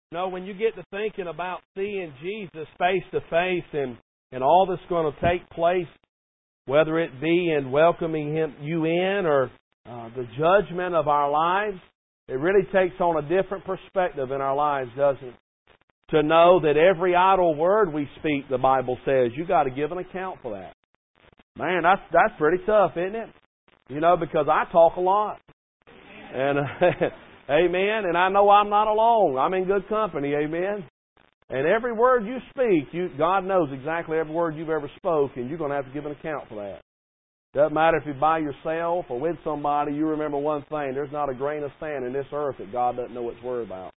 When you get to thinking about seeing Jesus face to face and all that's going to take place, whether it be in welcoming you in or the judgment of our lives, it really takes on a different perspective in our lives, doesn't it? To know that every idle word we speak, the Bible says, you got to give an account for that. Man, that's pretty tough, isn't it? Because I talk a lot. And amen. And I know I'm not alone. I'm in good company. Amen. And every word you speak, God knows exactly every word you've ever spoken, and you're going to have to give an account for that. Doesn't matter if you're by yourself or with somebody, you remember one thing. There's not a grain of sand in this earth that God doesn't know its whereabouts.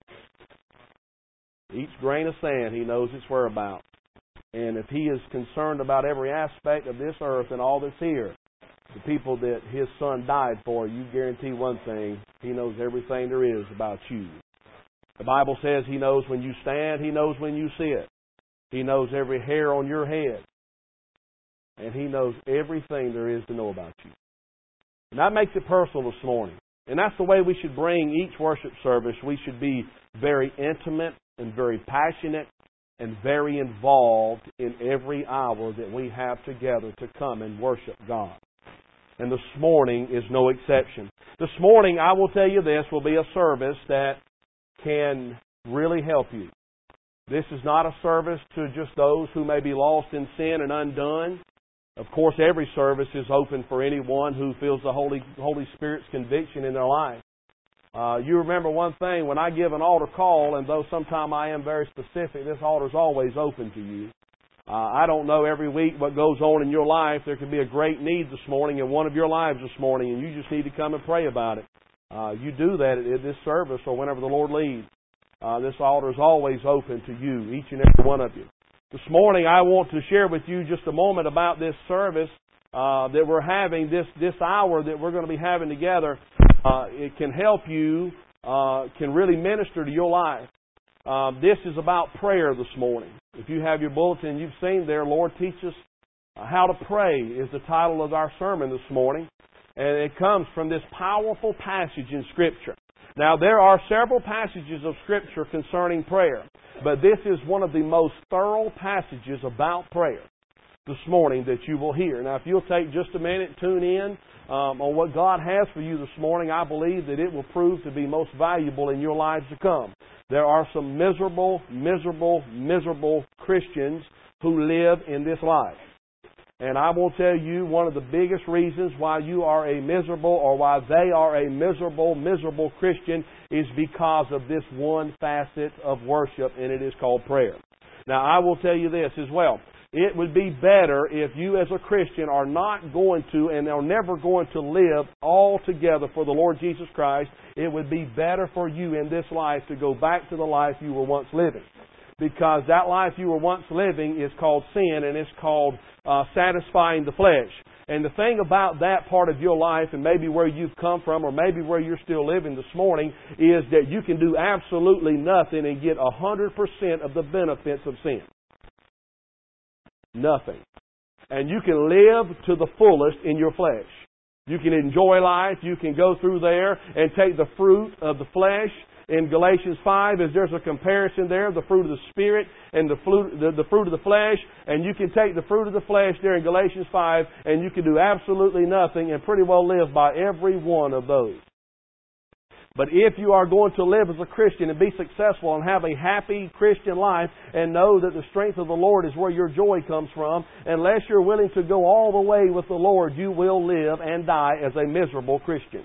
Each grain of sand, He knows its whereabouts. And if He is concerned about every aspect of this earth and all that's here, the people that His Son died for, you guarantee one thing, He knows everything there is about you. The Bible says He knows when you stand, He knows when you sit. He knows every hair on your head. And He knows everything there is to know about you. And that makes it personal this morning. And that's the way we should bring each worship service. We should be very intimate and very passionate and very involved in every hour that we have together to come and worship God. And this morning is no exception. This morning, I will tell you this, will be a service that can really help you. This is not a service to just those who may be lost in sin and undone. Of course, every service is open for anyone who feels the Holy Spirit's conviction in their life. You remember one thing, when I give an altar call, and though sometimes I am very specific, this altar is always open to you. I don't know every week what goes on in your life. There could be a great need this morning in one of your lives this morning, and you just need to come and pray about it. You do that at this service or whenever the Lord leads. This altar is always open to you, each and every one of you. This morning I want to share with you just a moment about this service that we're having, this hour that we're going to be having together. It can help you, can really minister to your life. This is about prayer this morning. If you have your bulletin, you've seen there, Lord, teach us how to pray is the title of our sermon this morning. And it comes from this powerful passage in Scripture. Now, there are several passages of Scripture concerning prayer, but this is one of the most thorough passages about prayer this morning that you will hear. Now, if you'll take just a minute, tune in on what God has for you this morning, I believe that it will prove to be most valuable in your lives to come. There are some miserable Christians who live in this life. And I will tell you one of the biggest reasons why you are a miserable or why they are a miserable Christian is because of this one facet of worship, and it is called prayer. Now, I will tell you this as well. It would be better if you as a Christian are not going to and are never going to live all together for the Lord Jesus Christ. It would be better for you in this life to go back to the life you were once living. Because that life you were once living is called sin, and it's called satisfying the flesh. And the thing about that part of your life, and maybe where you've come from, or maybe where you're still living this morning, is that you can do absolutely nothing and get 100% of the benefits of sin. Nothing. And you can live to the fullest in your flesh. You can enjoy life. You can go through there and take the fruit of the flesh. In Galatians 5, as there's a comparison there, the fruit of the Spirit and the fruit of the flesh, and you can take the fruit of the flesh there in Galatians 5, and you can do absolutely nothing and pretty well live by every one of those. But if you are going to live as a Christian and be successful and have a happy Christian life and know that the strength of the Lord is where your joy comes from, unless you're willing to go all the way with the Lord, you will live and die as a miserable Christian.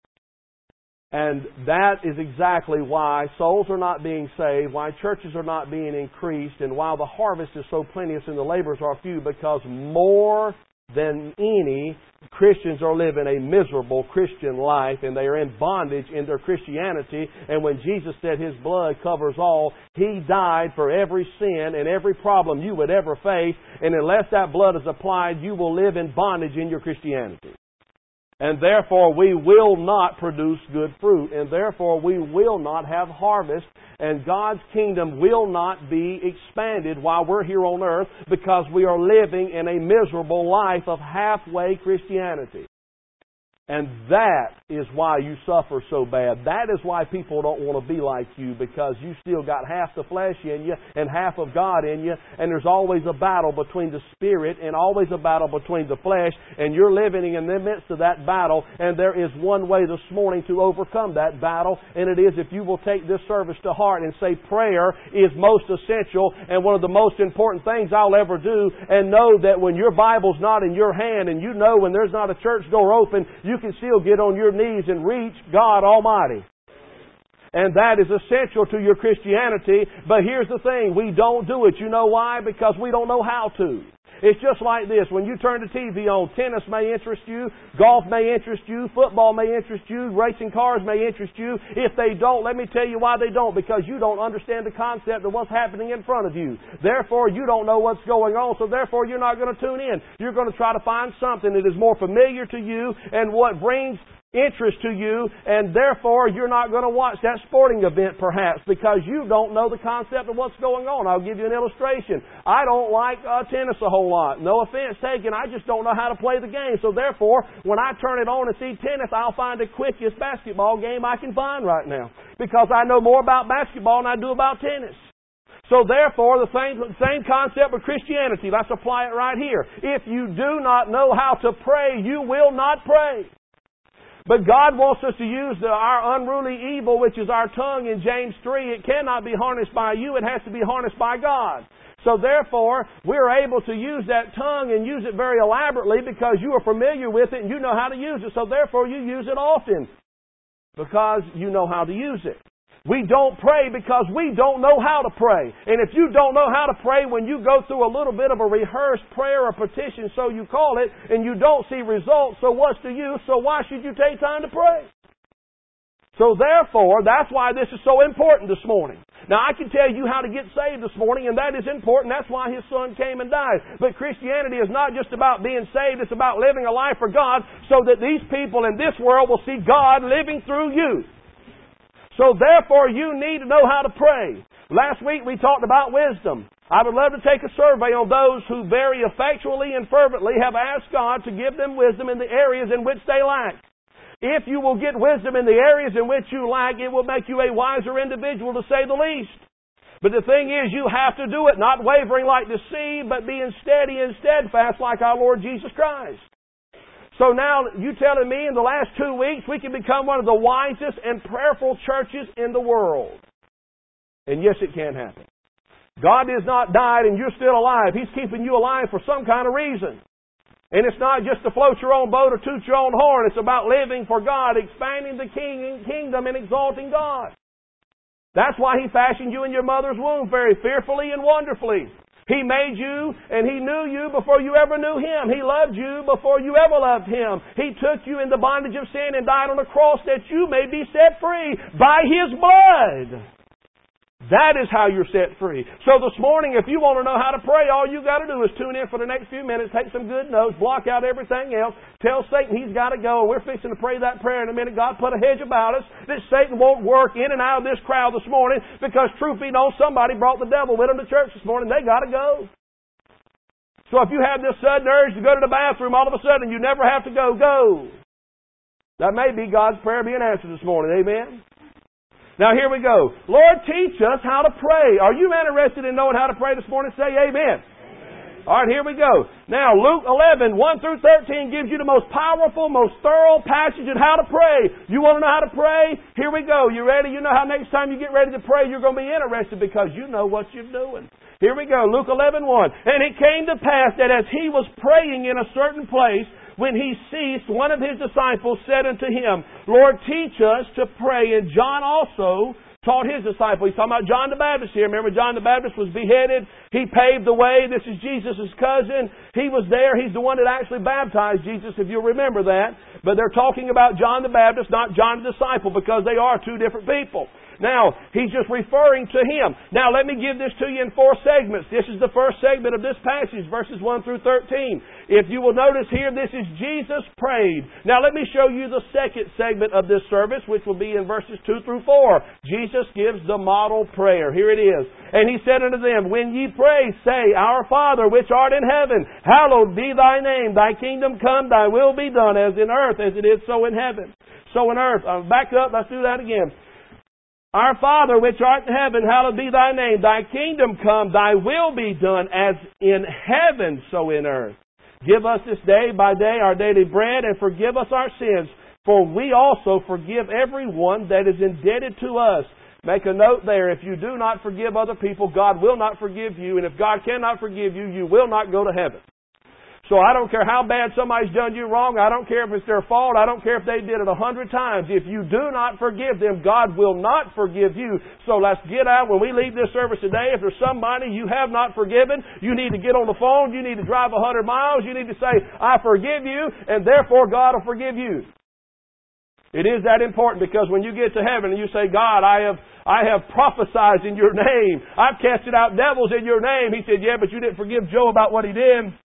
And that is exactly why souls are not being saved, why churches are not being increased, and why the harvest is so plenteous and the laborers are few, because more than any, Christians are living a miserable Christian life, and they are in bondage in their Christianity. And when Jesus said His blood covers all, He died for every sin and every problem you would ever face, and unless that blood is applied, you will live in bondage in your Christianity. And therefore we will not produce good fruit. And therefore we will not have harvest. And God's kingdom will not be expanded while we're here on earth, because we are living in a miserable life of halfway Christianity. And that is why you suffer so bad. That is why people don't want to be like you, because you still got half the flesh in you and half of God in you, and there's always a battle between the Spirit and always a battle between the flesh, and you're living in the midst of that battle, and there is one way this morning to overcome that battle, and it is if you will take this service to heart and say prayer is most essential and one of the most important things I'll ever do, and know that when your Bible's not in your hand and you know when there's not a church door open, you can still get on your knees and reach God Almighty. And that is essential to your Christianity. But here's the thing, we don't do it. You know why? Because we don't know how to. It's just like this. When you turn the TV on, tennis may interest you, golf may interest you, football may interest you, racing cars may interest you. If they don't, let me tell you why they don't. Because you don't understand the concept of what's happening in front of you. Therefore, you don't know what's going on, so therefore you're not going to tune in. You're going to try to find something that is more familiar to you and what brings interest to you, and therefore you're not going to watch that sporting event perhaps because you don't know the concept of what's going on. I'll give you an illustration. I don't like tennis a whole lot. No offense taken, I just don't know how to play the game. So therefore, when I turn it on and see tennis, I'll find the quickest basketball game I can find right now because I know more about basketball than I do about tennis. So therefore, the same concept of Christianity. Let's apply it right here. If you do not know how to pray, you will not pray. But God wants us to use our unruly evil, which is our tongue in James 3. It cannot be harnessed by you. It has to be harnessed by God. So therefore, we're able to use that tongue and use it very elaborately because you are familiar with it and you know how to use it. So therefore, you use it often because you know how to use it. We don't pray because we don't know how to pray. And if you don't know how to pray when you go through a little bit of a rehearsed prayer or petition, so you call it, and you don't see results, so what's the use? So why should you take time to pray? So therefore, that's why this is so important this morning. Now, I can tell you how to get saved this morning, and that is important. That's why His Son came and died. But Christianity is not just about being saved. It's about living a life for God so that these people in this world will see God living through you. So therefore, you need to know how to pray. Last week we talked about wisdom. I would love to take a survey on those who very effectually and fervently have asked God to give them wisdom in the areas in which they lack. If you will get wisdom in the areas in which you lack, it will make you a wiser individual, to say the least. But the thing is, you have to do it, not wavering like the sea, but being steady and steadfast like our Lord Jesus Christ. So now, you telling me in the last 2 weeks we can become one of the wisest and prayerful churches in the world. And yes, it can happen. God has not died and you're still alive. He's keeping you alive for some kind of reason. And it's not just to float your own boat or toot your own horn. It's about living for God, expanding the kingdom and exalting God. That's why He fashioned you in your mother's womb very fearfully and wonderfully. He made you and He knew you before you ever knew Him. He loved you before you ever loved Him. He took you in the bondage of sin and died on the cross that you may be set free by His blood. That is how you're set free. So this morning, if you want to know how to pray, all you got to do is tune in for the next few minutes, take some good notes, block out everything else, tell Satan he's got to go. We're fixing to pray that prayer in a minute. God put a hedge about us that Satan won't work in and out of this crowd this morning because, truth be known, somebody brought the devil with them to church this morning. They got to go. So if you have this sudden urge to go to the bathroom all of a sudden, you never have to go. Go. That may be God's prayer being answered this morning. Amen? Now here we go. Lord, teach us how to pray. Are you interested in knowing how to pray this morning? Say amen. All right, here we go. Now, Luke 11, 1 through 13 gives you the most powerful, most thorough passage on how to pray. You want to know how to pray? Here we go. You ready? You know how next time you get ready to pray, you're going to be interested because you know what you're doing. Here we go. Luke 11, 1. And it came to pass that as he was praying in a certain place, when he ceased, one of his disciples said unto him, Lord, teach us to pray. And John also taught his disciples. He's talking about John the Baptist here. Remember, John the Baptist was beheaded. He paved the way. This is Jesus' cousin. He was there. He's the one that actually baptized Jesus, if you'll remember that. But they're talking about John the Baptist, not John the disciple, because they are two different people. Now, he's just referring to him. Now, let me give this to you in 4 segments. This is the first segment of this passage, verses 1 through 13. If you will notice here, this is Jesus prayed. Now, let me show you the second segment of this service, which will be in verses 2 through 4. Jesus gives the model prayer. Here it is. And he said unto them, When ye pray, say, Our Father, which art in heaven, hallowed be thy name. Thy kingdom come, thy will be done, as in earth, as it is so in heaven. So in earth. Back up, let's do that again. Our Father, which art in heaven, hallowed be thy name. Thy kingdom come, thy will be done, as in heaven, so in earth. Give us this day by day our daily bread, and forgive us our sins, for we also forgive everyone that is indebted to us. Make a note there, if you do not forgive other people, God will not forgive you, and if God cannot forgive you, you will not go to heaven. So I don't care how bad somebody's done you wrong. I don't care if it's their fault. I don't care if they did it 100 times. If you do not forgive them, God will not forgive you. So let's get out. When we leave this service today, if there's somebody you have not forgiven, you need to get on the phone. You need to drive 100 miles. You need to say, I forgive you, and therefore God will forgive you. It is that important, because when you get to heaven and you say, God, I have prophesied in your name. I've casted out devils in your name. He said, yeah, but you didn't forgive Joe about what he did.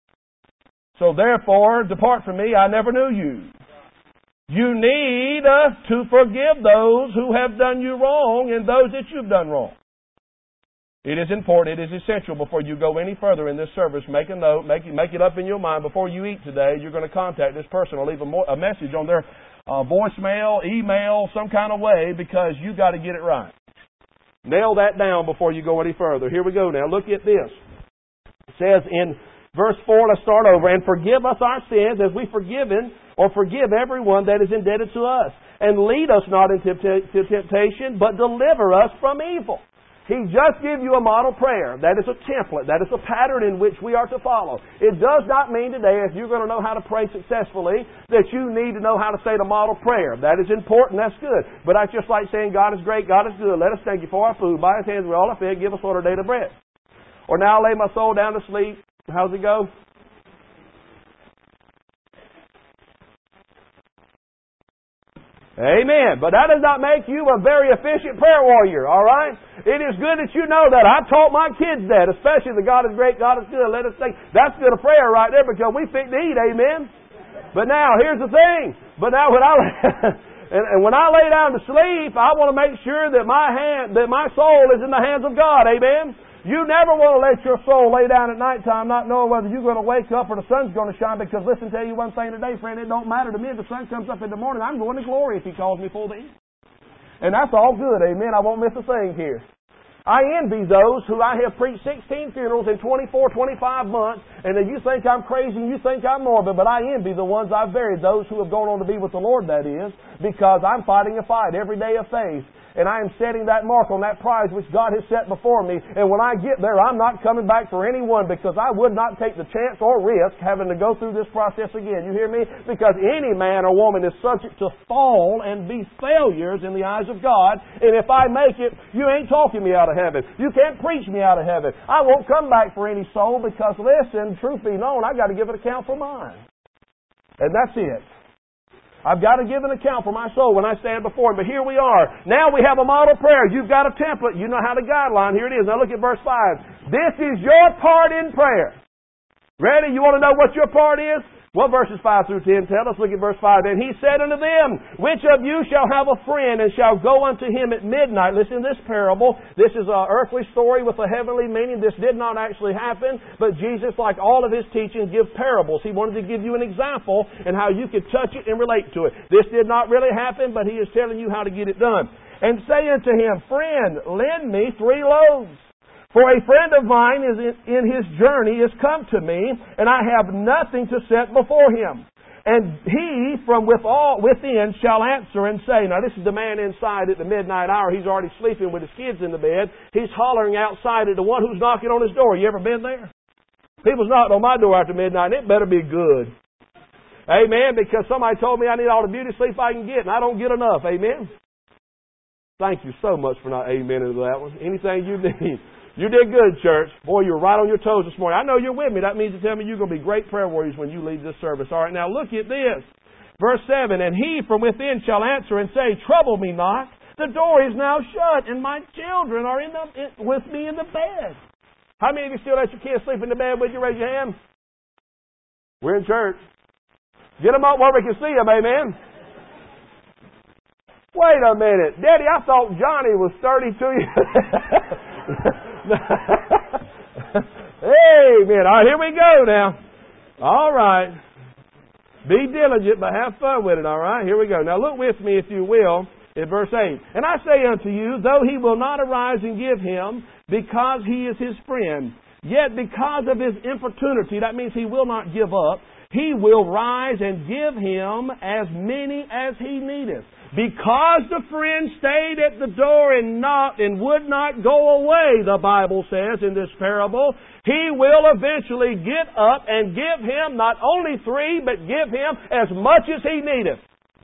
So therefore, depart from me, I never knew you. You need to forgive those who have done you wrong and those that you've done wrong. It is important, it is essential before you go any further in this service. Make a note, make it up in your mind. Before you eat today, you're going to contact this person or leave a message on their voicemail, email, some kind of way, because you got to get it right. Nail that down before you go any further. Here we go now. Look at this. It says in Verse 4, let's start over. And forgive us our sins as we forgive everyone that is indebted to us. And lead us not into temptation, but deliver us from evil. He just gave you a model prayer. That is a template. That is a pattern in which we are to follow. It does not mean today, if you're going to know how to pray successfully, that you need to know how to say the model prayer. That is important. That's good. But that's just like saying, God is great, God is good. Let us thank you for our food. By His hands we all are fed. Give us what our daily bread. Or now lay my soul down to sleep. How's it go? Amen. But that does not make you a very efficient prayer warrior, all right? It is good that you know that. I taught my kids that, especially the God is great, God is good. Let us think. That's good a prayer right there, because we fit to eat, amen? But now, here's the thing. But now when when I lay down to sleep, I want to make sure that my soul is in the hands of God, amen? You never want to let your soul lay down at nighttime not knowing whether you're going to wake up or the sun's going to shine, because listen, tell you one thing today, friend, it don't matter to me if the sun comes up in the morning. I'm going to glory if He calls me for the evening. And that's all good, amen. I won't miss a thing here. I envy those who I have preached 16 funerals in 24, 25 months, and then you think I'm crazy and you think I'm morbid, but I envy the ones I've buried, those who have gone on to be with the Lord, that is, because I'm fighting a fight every day of faith. And I am setting that mark on that prize which God has set before me. And when I get there, I'm not coming back for anyone, because I would not take the chance or risk having to go through this process again. You hear me? Because any man or woman is subject to fall and be failures in the eyes of God. And if I make it, you ain't talking me out of heaven. You can't preach me out of heaven. I won't come back for any soul, because listen, truth be known, I got to give an account for mine. And that's it. I've got to give an account for my soul when I stand before Him. But here we are. Now we have a model prayer. You've got a template. You know how the guideline. Here it is. Now look at verse 5. This is your part in prayer. Ready? You want to know what your part is? What verses 5 through 10 tell us? Look at verse 5. And He said unto them, Which of you shall have a friend and shall go unto him at midnight? Listen to this parable. This is an earthly story with a heavenly meaning. This did not actually happen, but Jesus, like all of His teachings, gives parables. He wanted to give you an example and how you could touch it and relate to it. This did not really happen, but He is telling you how to get it done. And say unto him, Friend, lend me 3 loaves. For a friend of mine is in his journey is come to me, and I have nothing to set before him. And he from within shall answer and say, now this is the man inside at the midnight hour. He's already sleeping with his kids in the bed. He's hollering outside at the one who's knocking on his door. You ever been there? People's knocking on my door after midnight, and it better be good. Amen, because somebody told me I need all the beauty sleep I can get, and I don't get enough. Amen? Thank you so much for not amening to that one. Anything you need. You did good, church. Boy, you were right on your toes this morning. I know you're with me. That means to tell me you're going to be great prayer warriors when you leave this service. All right, now look at this. Verse 7, And he from within shall answer and say, Trouble me not. The door is now shut, and my children are with me in the bed. How many of you still let your kids sleep in the bed with you? Raise your hand. We're in church. Get them up where we can see them, amen? Wait a minute. Daddy, I thought Johnny was 32 years. Amen. All right, here we go now. All right. Be diligent, but have fun with it, all right? Here we go. Now look with me, if you will, in verse 8. And I say unto you, though he will not arise and give him, because he is his friend, yet because of his importunity, that means he will not give up, he will rise and give him as many as he needeth. Because the friend stayed at the door and knocked and would not go away, the Bible says in this parable, he will eventually get up and give him not only 3, but give him as much as he needeth.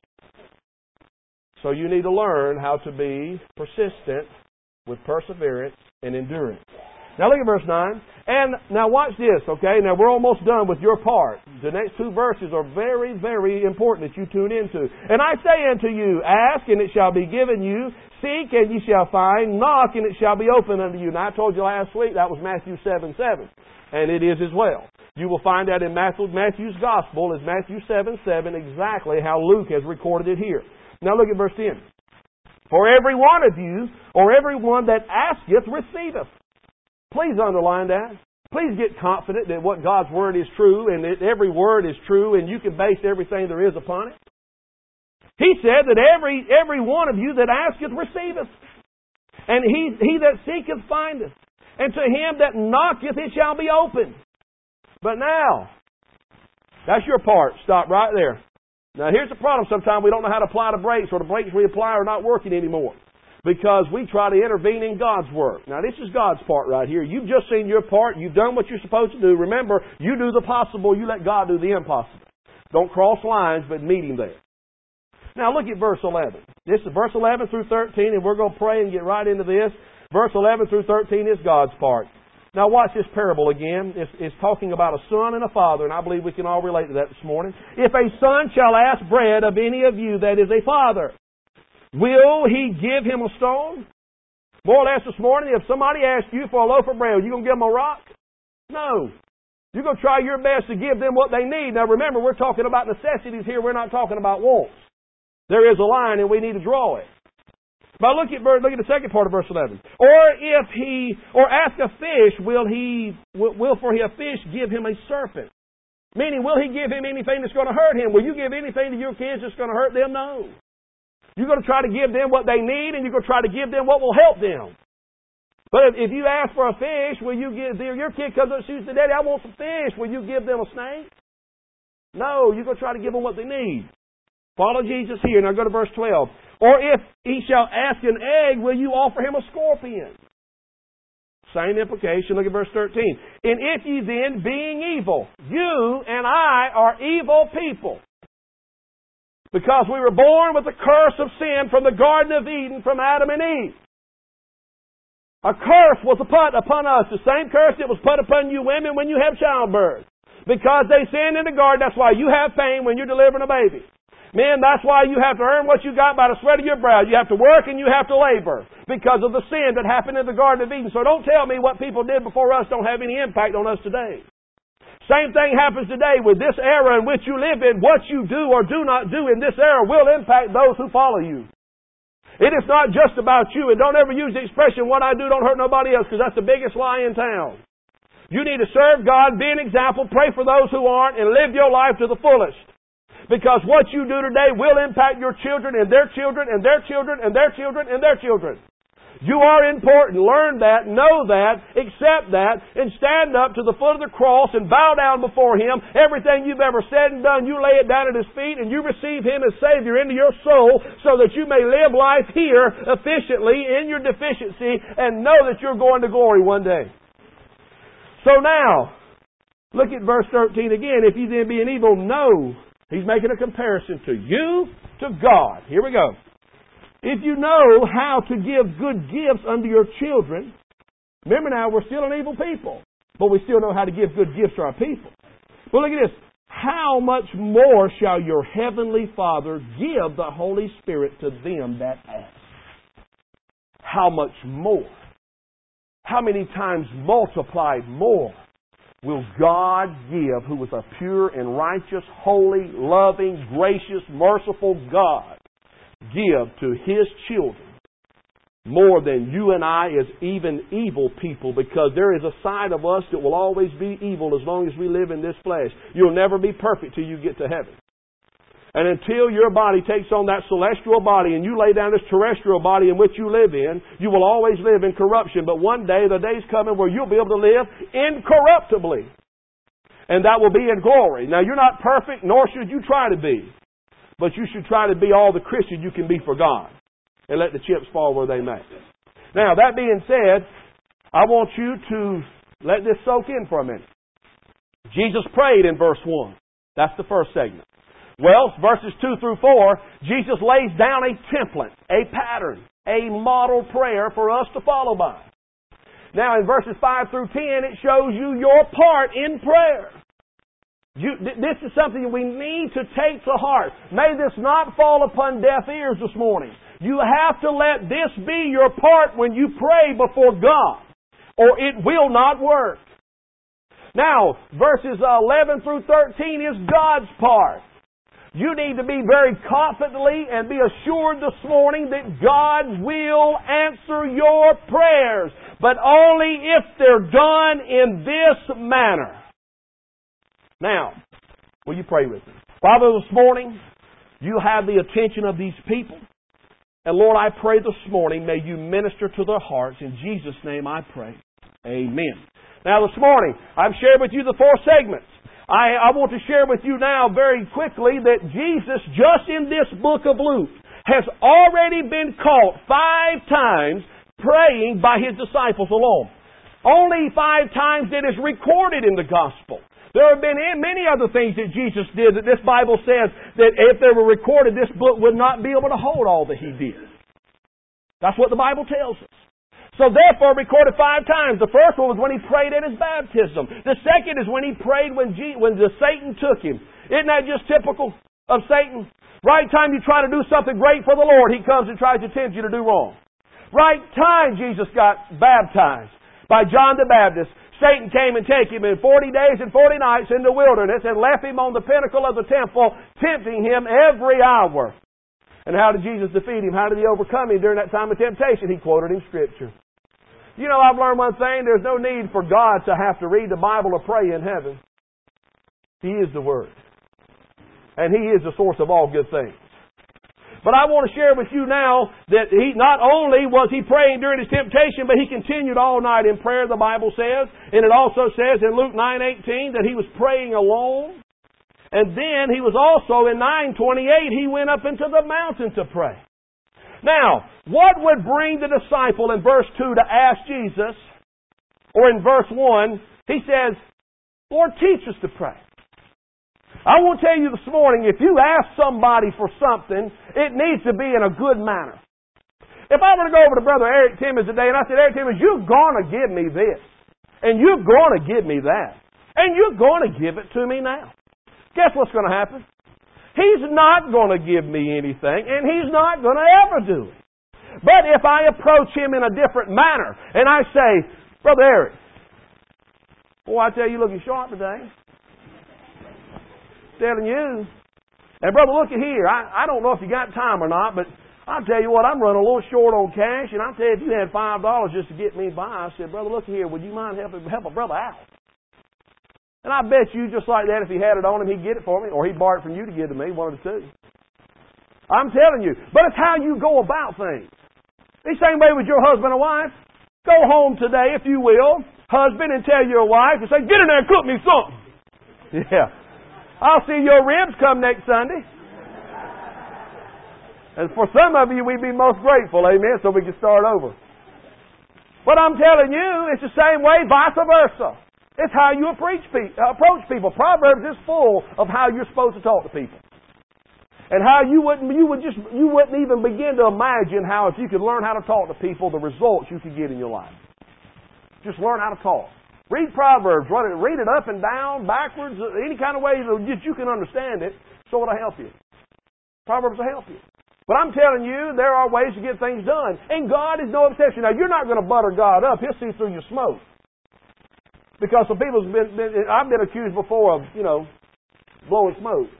So you need to learn how to be persistent with perseverance and endurance. Now look at verse 9. And now watch this, okay? Now we're almost done with your part. The next 2 verses are very, very important that you tune into. And I say unto you, ask and it shall be given you. Seek and ye shall find. Knock and it shall be opened unto you. Now I told you last week that was Matthew 7:7. And it is as well. You will find that in Matthew's Gospel is Matthew 7:7, exactly how Luke has recorded it here. Now look at verse 10. For every one of you, or every one that asketh, receiveth. Please underline that. Please get confident that what God's Word is true and that every word is true and you can base everything there is upon it. He said that every one of you that asketh receiveth. And he that seeketh findeth. And to him that knocketh it shall be opened. But now, that's your part. Stop right there. Now here's the problem. Sometimes we don't know how to apply the brakes, or the brakes we apply are not working anymore. Because we try to intervene in God's work. Now this is God's part right here. You've just seen your part. You've done what you're supposed to do. Remember, you do the possible. You let God do the impossible. Don't cross lines, but meet Him there. Now look at verse 11. This is verse 11 through 13, and we're going to pray and get right into this. Verse 11 through 13 is God's part. Now watch this parable again. It's talking about a son and a father, and I believe we can all relate to that this morning. If a son shall ask bread of any of you that is a father, will he give him a stone? More or less this morning, if somebody asks you for a loaf of bread, are you going to give them a rock? No. You're going to try your best to give them what they need. Now remember, we're talking about necessities here. We're not talking about wants. There is a line and we need to draw it. But look at the second part of verse 11. Or ask a fish, will for a fish give him a serpent? Meaning, will he give him anything that's going to hurt him? Will you give anything to your kids that's going to hurt them? No. You're going to try to give them what they need, and you're going to try to give them what will help them. But if you ask for a fish, will you give your kid comes up and says, Daddy, I want some fish. Will you give them a snake? No, you're going to try to give them what they need. Follow Jesus here. Now go to verse 12. Or if he shall ask an egg, will you offer him a scorpion? Same implication. Look at verse 13. And if ye then, being evil, you and I are evil people, because we were born with the curse of sin from the Garden of Eden from Adam and Eve. A curse was put upon us. The same curse that was put upon you women when you have childbirth. Because they sinned in the garden, that's why you have pain when you're delivering a baby. Men, that's why you have to earn what you got by the sweat of your brow. You have to work and you have to labor because of the sin that happened in the Garden of Eden. So don't tell me what people did before us don't have any impact on us today. Same thing happens today with this era in which you live in. What you do or do not do in this era will impact those who follow you. It is not just about you. And don't ever use the expression, what I do don't hurt nobody else, because that's the biggest lie in town. You need to serve God, be an example, pray for those who aren't, and live your life to the fullest. Because what you do today will impact your children and their children and their children and their children and their children. You are important. Learn that, know that, accept that, and stand up to the foot of the cross and bow down before Him. Everything you've ever said and done, you lay it down at His feet and you receive Him as Savior into your soul so that you may live life here efficiently in your deficiency and know that you're going to glory one day. So now, look at verse 13 again. If you then be an evil, know. He's making a comparison to you, to God. Here we go. If you know how to give good gifts unto your children, remember now, we're still an evil people, but we still know how to give good gifts to our people. Well, look at this. How much more shall your heavenly Father give the Holy Spirit to them that ask? how much more, how many times multiplied more will God give, who is a pure and righteous, holy, loving, gracious, merciful God, give to His children more than you and I as even evil people, because there is a side of us that will always be evil as long as we live in this flesh. You'll never be perfect till you get to heaven. And until your body takes on that celestial body and you lay down this terrestrial body in which you live in, you will always live in corruption. But one day, the day's coming where you'll be able to live incorruptibly. And that will be in glory. Now, you're not perfect, nor should you try to be. But you should try to be all the Christian you can be for God. And let the chips fall where they may. Now, that being said, I want you to let this soak in for a minute. Jesus prayed in verse 1. That's the first segment. Well, verses 2 through 4, Jesus lays down a template, a pattern, a model prayer for us to follow by. Now, in verses 5 through 10, it shows you your part in prayer. This is something we need to take to heart. May this not fall upon deaf ears this morning. You have to let this be your part when you pray before God, or it will not work. Now, verses 11 through 13 is God's part. You need to be very confidently and be assured this morning that God will answer your prayers, but only if they're done in this manner. Now, will you pray with me? Father, this morning, you have the attention of these people. And Lord, I pray this morning, may you minister to their hearts. In Jesus' name I pray. Amen. Now this morning, I've shared with you the 4 segments. I want to share with you now very quickly that Jesus, just in this book of Luke, has already been caught 5 times praying by His disciples alone. Only 5 times that is recorded in the Gospel. There have been many other things that Jesus did that this Bible says that if they were recorded, this book would not be able to hold all that He did. That's what the Bible tells us. So therefore, recorded 5 times. The first one was when He prayed at His baptism. The second is when He prayed when the Satan took Him. Isn't that just typical of Satan? Right time you try to do something great for the Lord, he comes and tries to tempt you to do wrong. Right time Jesus got baptized by John the Baptist. Satan came and took Him in 40 days and 40 nights in the wilderness and left Him on the pinnacle of the temple, tempting Him every hour. And how did Jesus defeat Him? How did He overcome Him during that time of temptation? He quoted Him Scripture. You know, I've learned one thing. There's no need for God to have to read the Bible or pray in heaven. He is the Word. And He is the source of all good things. But I want to share with you now that He not only was He praying during His temptation, but He continued all night in prayer, the Bible says. And it also says in Luke 9:18 that He was praying alone. And then He was also in 9:28, He went up into the mountain to pray. Now, what would bring the disciple in verse 2 to ask Jesus, or in verse 1, he says, Lord, teach us to pray. I want to tell you this morning, if you ask somebody for something, it needs to be in a good manner. If I were to go over to Brother Eric Timmons today and I said, Eric Timmons, you're going to give me this, and you're going to give me that, and you're going to give it to me now. Guess what's going to happen? He's not going to give me anything, and He's not going to ever do it. But if I approach Him in a different manner, and I say, Brother Eric, boy, I tell you, looking sharp today. Telling you. And brother, look at here. I don't know if you got time or not, but I'll tell you what, I'm running a little short on cash, and I'll tell you, if you had $5 just to get me by, I said, brother, look here, would you mind help a brother out? And I bet you, just like that, if he had it on him, he'd get it for me, or he'd borrow it from you to give to me, one of the two. I'm telling you. But it's how you go about things. The same way with your husband and wife. Go home today, if you will, husband, and tell your wife, and say, get in there and cook me something. Yeah. I'll see your ribs come next Sunday. And for some of you, we'd be most grateful, amen, so we can start over. But I'm telling you, it's the same way, vice versa. It's how you approach people. Proverbs is full of how you're supposed to talk to people. And how you wouldn't even begin to imagine how if you could learn how to talk to people, the results you could get in your life. Just learn how to talk. Read Proverbs, read it up and down, backwards, any kind of way that you can understand it, so it'll help you. Proverbs will help you. But I'm telling you, there are ways to get things done. And God is no exception. Now, you're not going to butter God up. He'll see through your smoke. Because some people's I've been accused before of, blowing smoke.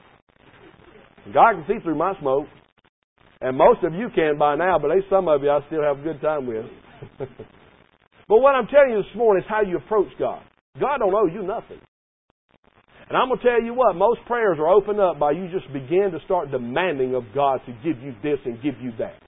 God can see through my smoke. And most of you can by now, but there's some of you I still have a good time with. But what I'm telling you this morning is how you approach God. God don't owe you nothing. And I'm going to tell you what, most prayers are opened up by you just begin to start demanding of God to give you this and give you that.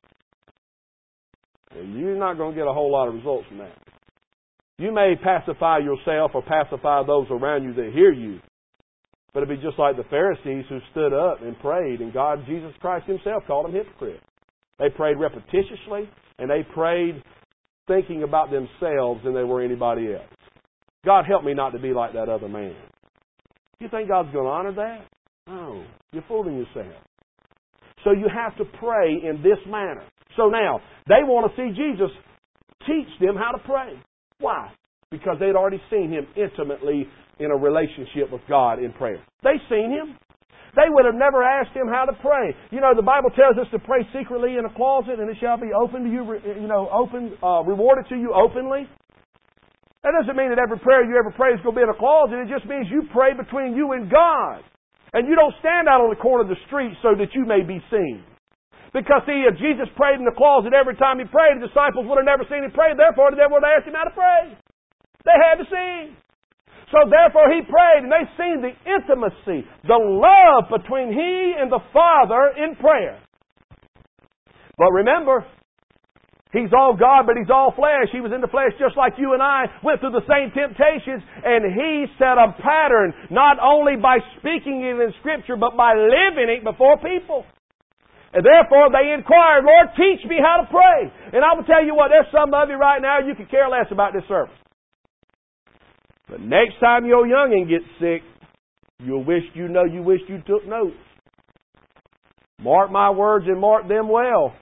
And you're not going to get a whole lot of results from that. You may pacify yourself or pacify those around you that hear you. But it'd be just like the Pharisees who stood up and prayed, and God, Jesus Christ Himself, called them hypocrites. They prayed repetitiously, and they prayed thinking about themselves than they were anybody else. God, help me not to be like that other man. You think God's going to honor that? No. You're fooling yourself. So you have to pray in this manner. So now, they want to see Jesus teach them how to pray. Why? Because they'd already seen Him intimately in a relationship with God in prayer. They've seen Him. They would have never asked Him how to pray. The Bible tells us to pray secretly in a closet, and it shall be open to you, rewarded to you openly. That doesn't mean that every prayer you ever pray is going to be in a closet. It just means you pray between you and God. And you don't stand out on the corner of the street so that you may be seen. Because, see, if Jesus prayed in the closet every time He prayed, the disciples would have never seen Him pray. Therefore, they would have asked Him how to pray. They had to see Him. So, therefore, He prayed, and they seen the intimacy, the love between He and the Father in prayer. But remember, He's all God, but He's all flesh. He was in the flesh just like you and I, went through the same temptations, and He set a pattern, not only by speaking it in Scripture, but by living it before people. And therefore they inquired, Lord, teach me how to pray. And I will tell you what, there's some of you right now, you could care less about this service. But next time your youngin' gets sick, you wish you took notes. Mark my words and mark them well.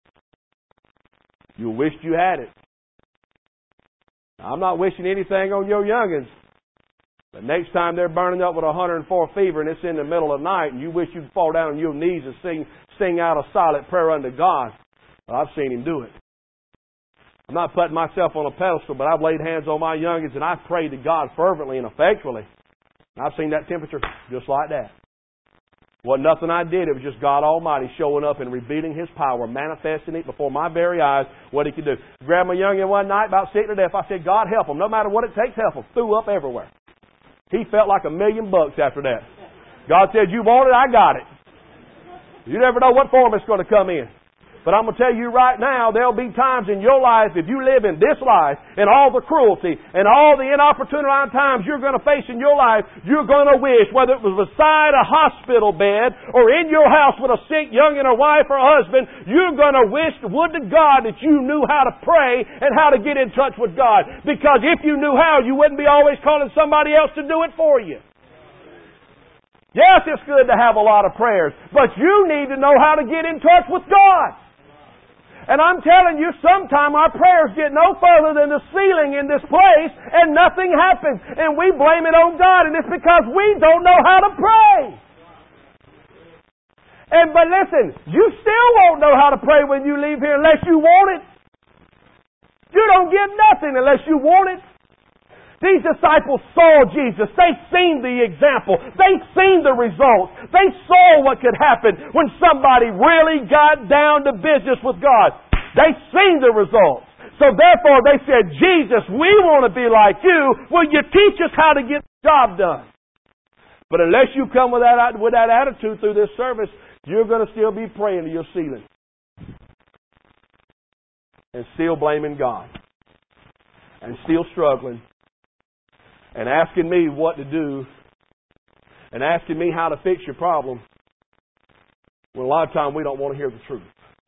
You wished you had it. I'm not wishing anything on your youngins. But next time they're burning up with 104 fever and it's in the middle of the night and you wish you could fall down on your knees and sing out a silent prayer unto God. Well, I've seen Him do it. I'm not putting myself on a pedestal, but I've laid hands on my youngins and I've prayed to God fervently and effectually. And I've seen that temperature just like that. Wasn't nothing I did. It was just God Almighty showing up and revealing His power, manifesting it before my very eyes, what He could do. Grabbed my youngin one night, about sick to death. I said, God, help him. No matter what it takes, help him. Threw up everywhere. He felt like $1 million after that. God said, you want it, I got it. You never know what form it's going to come in. But I'm going to tell you right now, there'll be times in your life, if you live in this life, and all the cruelty and all the inopportune times you're going to face in your life, you're going to wish, whether it was beside a hospital bed or in your house with a sick youngin' or wife or husband, you're going to wish, would to God, that you knew how to pray and how to get in touch with God. Because if you knew how, you wouldn't be always calling somebody else to do it for you. Yes, it's good to have a lot of prayers, but you need to know how to get in touch with God. And I'm telling you, sometime our prayers get no further than the ceiling in this place and nothing happens. And we blame it on God, and it's because we don't know how to pray. But listen, you still won't know how to pray when you leave here unless you want it. You don't get nothing unless you want it. These disciples saw Jesus. They seen the example. They seen the results. They saw what could happen when somebody really got down to business with God. They seen the results. So therefore they said, Jesus, we want to be like you. Will you teach us how to get the job done? But unless you come with that attitude through this service, you're going to still be praying to your ceiling. And still blaming God. And still struggling. And asking me what to do, and asking me how to fix your problem, when a lot of times we don't want to hear the truth.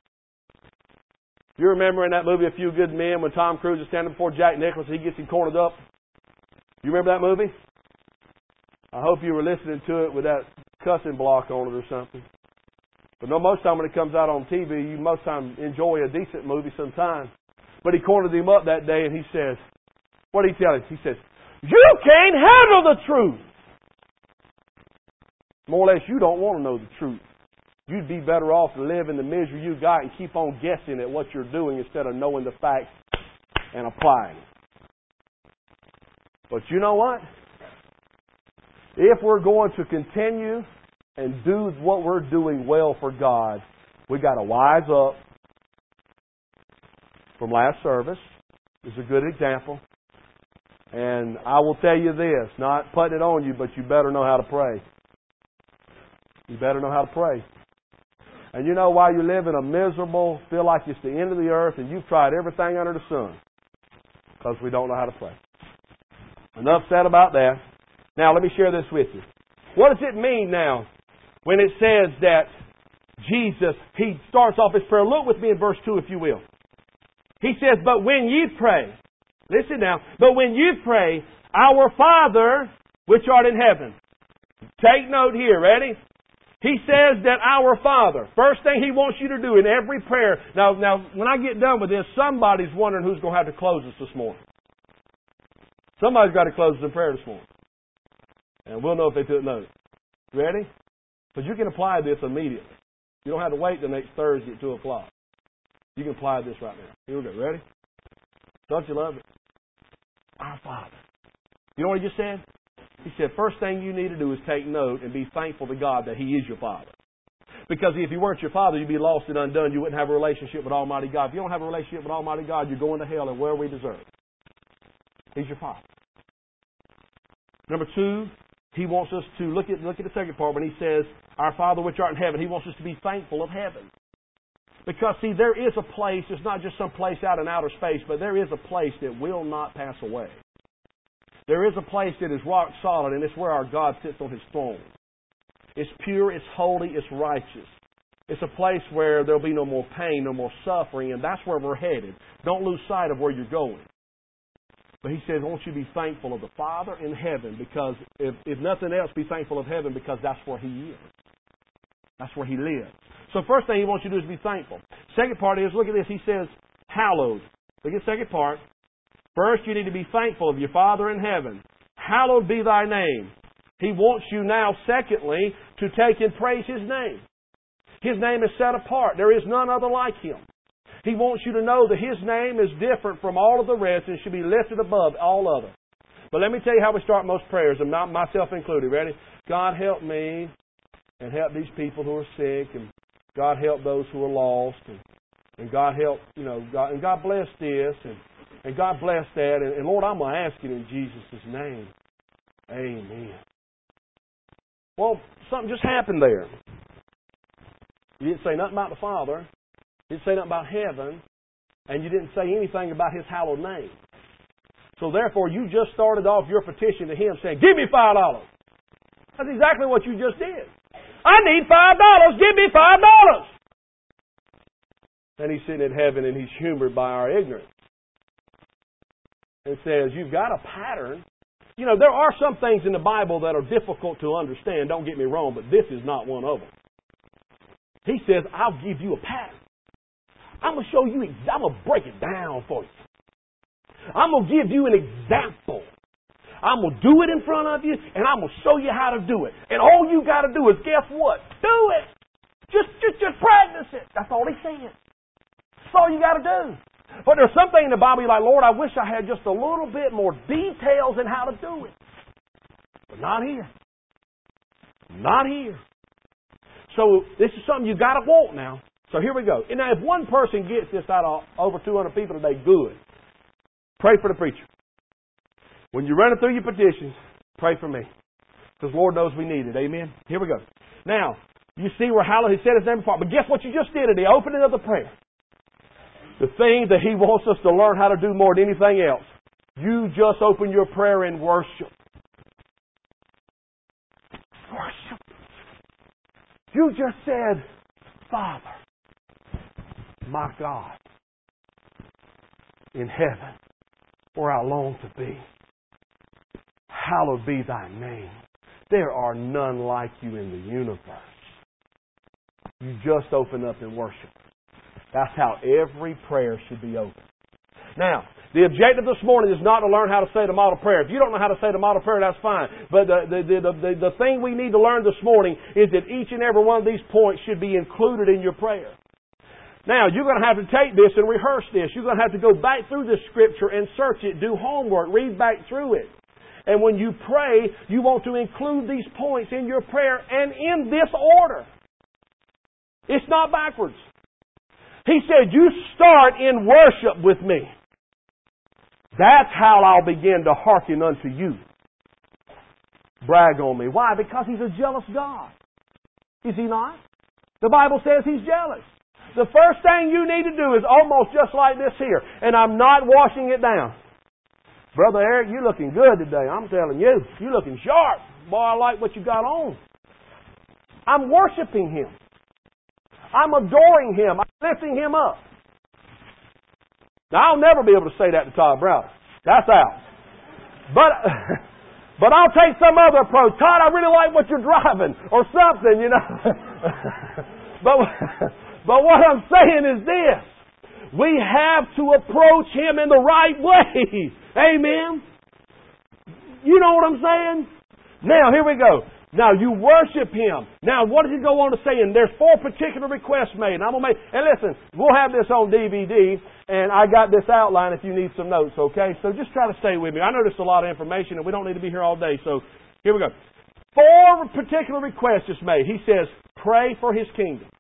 You remember in that movie A Few Good Men when Tom Cruise is standing before Jack Nicholson, he gets him cornered up? You remember that movie? I hope you were listening to it with that cussing block on it or something. But no, most time when it comes out on TV, you most time enjoy a decent movie sometimes. But he cornered him up that day and he says, what did he tell him? He says, you can't handle the truth. More or less, you don't want to know the truth. you'd be better off to live in the misery you got and keep on guessing at what you're doing instead of knowing the facts and applying it. But you know what? If we're going to continue and do what we're doing well for God, we got to wise up. From last service is a good example. And I will tell you this, not putting it on you, but you better know how to pray. You better know how to pray. And you know why you live in a miserable, feel like it's the end of the earth, and you've tried everything under the sun? Because we don't know how to pray. Enough said about that. Now let me share this with you. What does it mean now when it says that Jesus, He starts off His prayer? Look with me in verse 2 if you will. He says, but when ye pray, listen now, but when you pray, our Father which art in heaven. Take note here, ready? He says that our Father, first thing He wants you to do in every prayer. Now, when I get done with this, somebody's wondering who's going to have to close us this morning. Somebody's got to close us in prayer this morning. And we'll know if they took note. Ready? Because you can apply this immediately. You don't have to wait till next Thursday at 2 o'clock. You can apply this right now. Here we go. Ready? Don't you love it? Our Father. You know what He just said? He said, first thing you need to do is take note and be thankful to God that He is your Father. Because if He weren't your Father, you'd be lost and undone. You wouldn't have a relationship with Almighty God. If you don't have a relationship with Almighty God, you're going to hell and where we deserve. He's your Father. Number 2, He wants us to, look at the second part when He says, our Father which art in heaven. He wants us to be thankful of heaven. Because, see, there is a place, it's not just some place out in outer space, but there is a place that will not pass away. There is a place that is rock solid, and it's where our God sits on His throne. It's pure, it's holy, it's righteous. It's a place where there'll be no more pain, no more suffering, and that's where we're headed. Don't lose sight of where you're going. But He says, I want you to be thankful of the Father in heaven, because if nothing else, be thankful of heaven, because that's where He is. That's where He lives. So first thing He wants you to do is be thankful. Second part is, look at this, He says, hallowed. Look at the second part. First, you need to be thankful of your Father in heaven. Hallowed be thy name. He wants you now, secondly, to take and praise His name. His name is set apart. There is none other like Him. He wants you to know that His name is different from all of the rest and should be lifted above all other. But let me tell you how we start most prayers, and not myself included. Ready? God help me and help these people who are sick, and God help those who are lost, and God help, God, and God bless this, and God bless that, and Lord, I'm going to ask it in Jesus' name. Amen. Well, something just happened there. You didn't say nothing about the Father, you didn't say nothing about heaven, and you didn't say anything about His hallowed name. So therefore, you just started off your petition to Him saying, give me $5. That's exactly what you just did. I need $5. Give me $5. And He's sitting in heaven and He's humored by our ignorance. And says, you've got a pattern. There are some things in the Bible that are difficult to understand, don't get me wrong, but this is not one of them. He says, I'll give you a pattern. I'm going to show you, I'm going to break it down for you. I'm going to give you an example. I'm going to do it in front of you, and I'm going to show you how to do it. And all you got to do is, guess what? Do it. Just practice it. That's all He's saying. That's all you got to do. But there's something in the Bible you're like, Lord, I wish I had just a little bit more details in how to do it. But not here. Not here. So this is something you got to want now. So here we go. And now if one person gets this out of over 200 people today, good. Pray for the preacher. When you're running through your petitions, pray for me. Because Lord knows we need it. Amen? Here we go. Now, you see where hallowed, He said His name before. But guess what you just did at the opening of the prayer? The thing that He wants us to learn how to do more than anything else. You just open your prayer in worship. Worship. You just said, Father, my God, in heaven, where I long to be. Hallowed be thy name. There are none like you in the universe. You just open up and worship. That's how every prayer should be opened. Now, The objective this morning is not to learn how to say the model prayer. If you don't know how to say the model prayer, that's fine. But the thing we need to learn this morning is that each and every one of these points should be included in your prayer. Now, you're going to have to take this and rehearse this. You're going to have to go back through this Scripture and search it, do homework, read back through it. And when you pray, you want to include these points in your prayer and in this order. It's not backwards. He said, you start in worship with me. That's how I'll begin to hearken unto you. Brag on me. Why? Because He's a jealous God. Is He not? The Bible says He's jealous. The first thing you need to do is almost just like this here. And I'm not washing it down. Brother Eric, you're looking good today. I'm telling you. You're looking sharp. Boy, I like what you got on. I'm worshiping Him. I'm adoring Him. I'm lifting Him up. Now, I'll never be able to say that to Todd Browder. That's out. But I'll take some other approach. Todd, I really like what you're driving. Or something, you know. But what I'm saying is this. We have to approach Him in the right way. Amen? You know what I'm saying? Now, here we go. Now, you worship Him. Now, what does He go on to say? And there's 4 particular requests made. And listen, we'll have this on DVD, and I got this outline if you need some notes, okay? So just try to stay with me. I know there's a lot of information, and we don't need to be here all day, so here we go. 4 particular requests is made. He says, pray for His kingdom.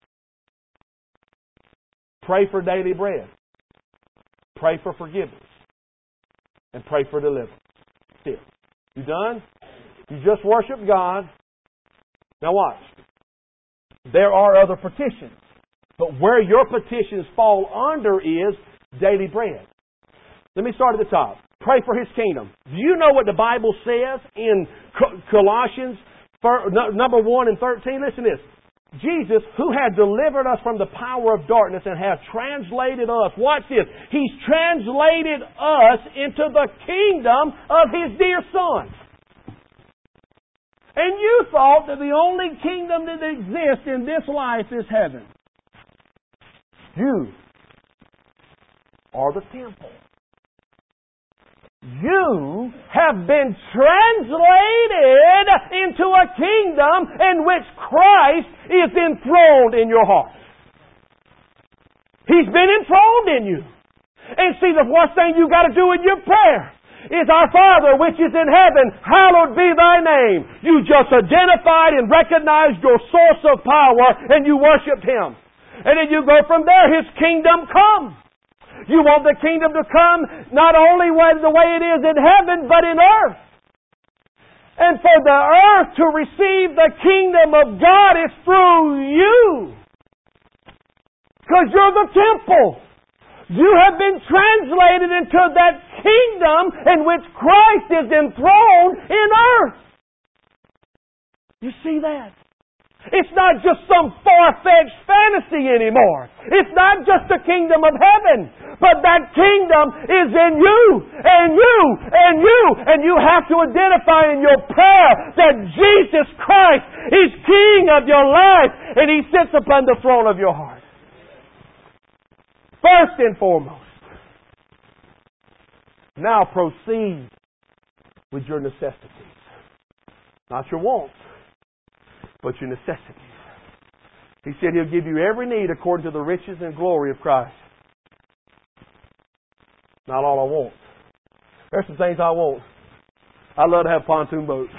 Pray for daily bread. Pray for forgiveness. And pray for deliverance. That's it. You done? You just worship God. Now watch. There are other petitions. But where your petitions fall under is daily bread. Let me start at the top. Pray for His kingdom. Do you know what the Bible says in Colossians number 1 and 13? Listen to this. Jesus, who had delivered us from the power of darkness and has translated us, watch this, He's translated us into the kingdom of His dear Son. And you thought that the only kingdom that exists in this life is heaven. You are the temple. You have been translated into a kingdom in which Christ is enthroned in your heart. He's been enthroned in you. And see, the first thing you got to do in your prayer is, our Father which is in heaven, hallowed be Thy name. You just identified and recognized your source of power and you worshiped Him. And then you go from there, His kingdom come. You want the kingdom to come not only the way it is in heaven, but in earth. And for the earth to receive the kingdom of God is through you. Because you're the temple. You have been translated into that kingdom in which Christ is enthroned in earth. You see that? It's not just some far-fetched fantasy anymore. It's not just the kingdom of heaven. But that kingdom is in you, and you, and you. And you have to identify in your prayer that Jesus Christ is King of your life, and He sits upon the throne of your heart. First and foremost. Now proceed with your necessities. Not your wants, but your necessities. He said He'll give you every need according to the riches and glory of Christ. Not all I want. There's some things I want. I'd love to have a pontoon boat.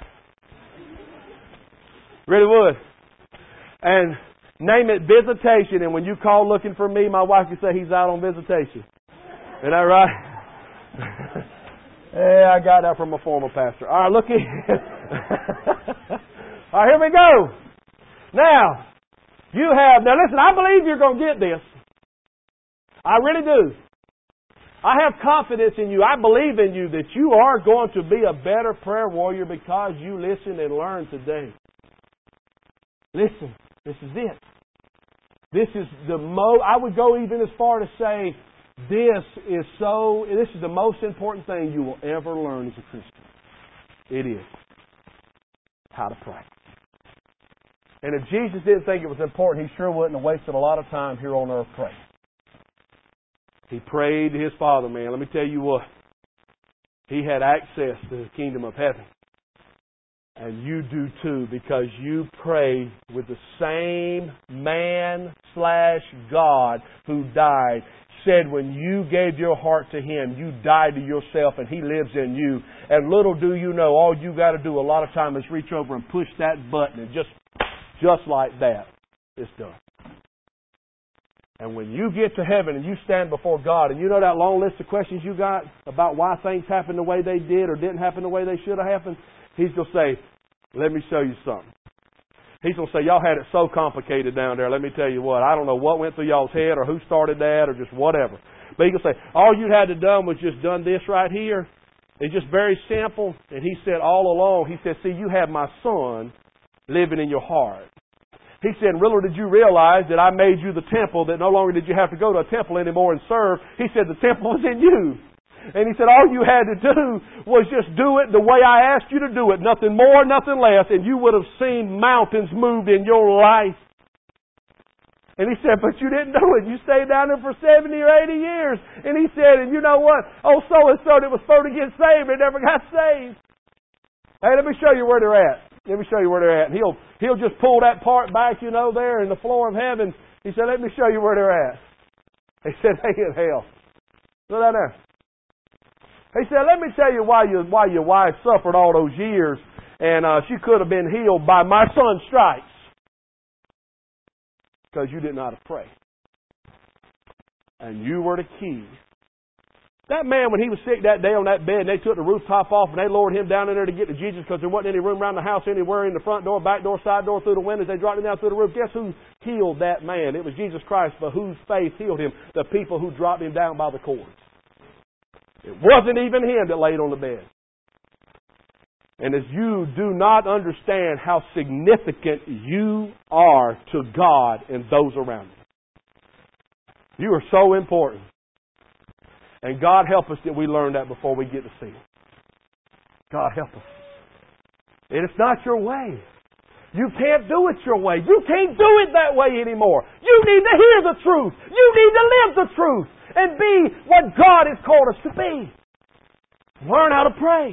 Really would. And name it visitation, and when you call looking for me, my wife can say he's out on visitation. Isn't that right? Yeah, I got that from a former pastor. All right, look here. All right, here we go. Now listen, I believe you're going to get this. I really do. I have confidence in you. I believe in you that you are going to be a better prayer warrior because you listened and learned today. Listen, this is it. This is I would go even as far to say, this is the most important thing you will ever learn as a Christian. It is how to pray. And if Jesus didn't think it was important, He sure wouldn't have wasted a lot of time here on earth praying. He prayed to his Father, man. Let me tell you what. He had access to the kingdom of heaven. And you do too, because you pray with the same man/God who died. Said when you gave your heart to Him, you died to yourself and He lives in you. And little do you know, all you got to do a lot of time is reach over and push that button, and just like that, it's done. And when you get to heaven and you stand before God, and you know that long list of questions you got about why things happened the way they did or didn't happen the way they should have happened, He's going to say, let me show you something. He's going to say, y'all had it so complicated down there. Let me tell you what. I don't know what went through y'all's head or who started that or just whatever. But He's going to say, all you had to done was just done this right here. It's just very simple. And He said all along, He said, see, you have my Son living in your heart. He said, little did you realize that I made you the temple, that no longer did you have to go to a temple anymore and serve. He said, the temple was in you. And He said, all you had to do was just do it the way I asked you to do it. Nothing more, nothing less. And you would have seen mountains moved in your life. And He said, but you didn't do it. You stayed down there for 70 or 80 years. And He said, and you know what? Oh, so-and-so that was supposed to get saved, they never got saved. Hey, let me show you where they're at. Let me show you where they're at. And he'll just pull that part back, you know, there in the floor of heaven. He said, let me show you where they're at. He said, they in hell. Look down there. He said, let me tell you why your wife suffered all those years, and she could have been healed by my son's stripes. Because you didn't know how to pray. And you were the key. That man, when he was sick that day on that bed, and they took the rooftop off and they lowered him down in there to get to Jesus because there wasn't any room around the house anywhere, in the front door, back door, side door, through the windows. They dropped him down through the roof. Guess who healed that man? It was Jesus Christ, but whose faith healed him? The people who dropped him down by the cords. It wasn't even him that laid on the bed. And as you do not understand how significant you are to God and those around you. You are so important. And God help us that we learn that before we get to see it. God help us. And it's not your way. You can't do it your way. You can't do it that way anymore. You need to hear the truth. You need to live the truth and be what God has called us to be. Learn how to pray.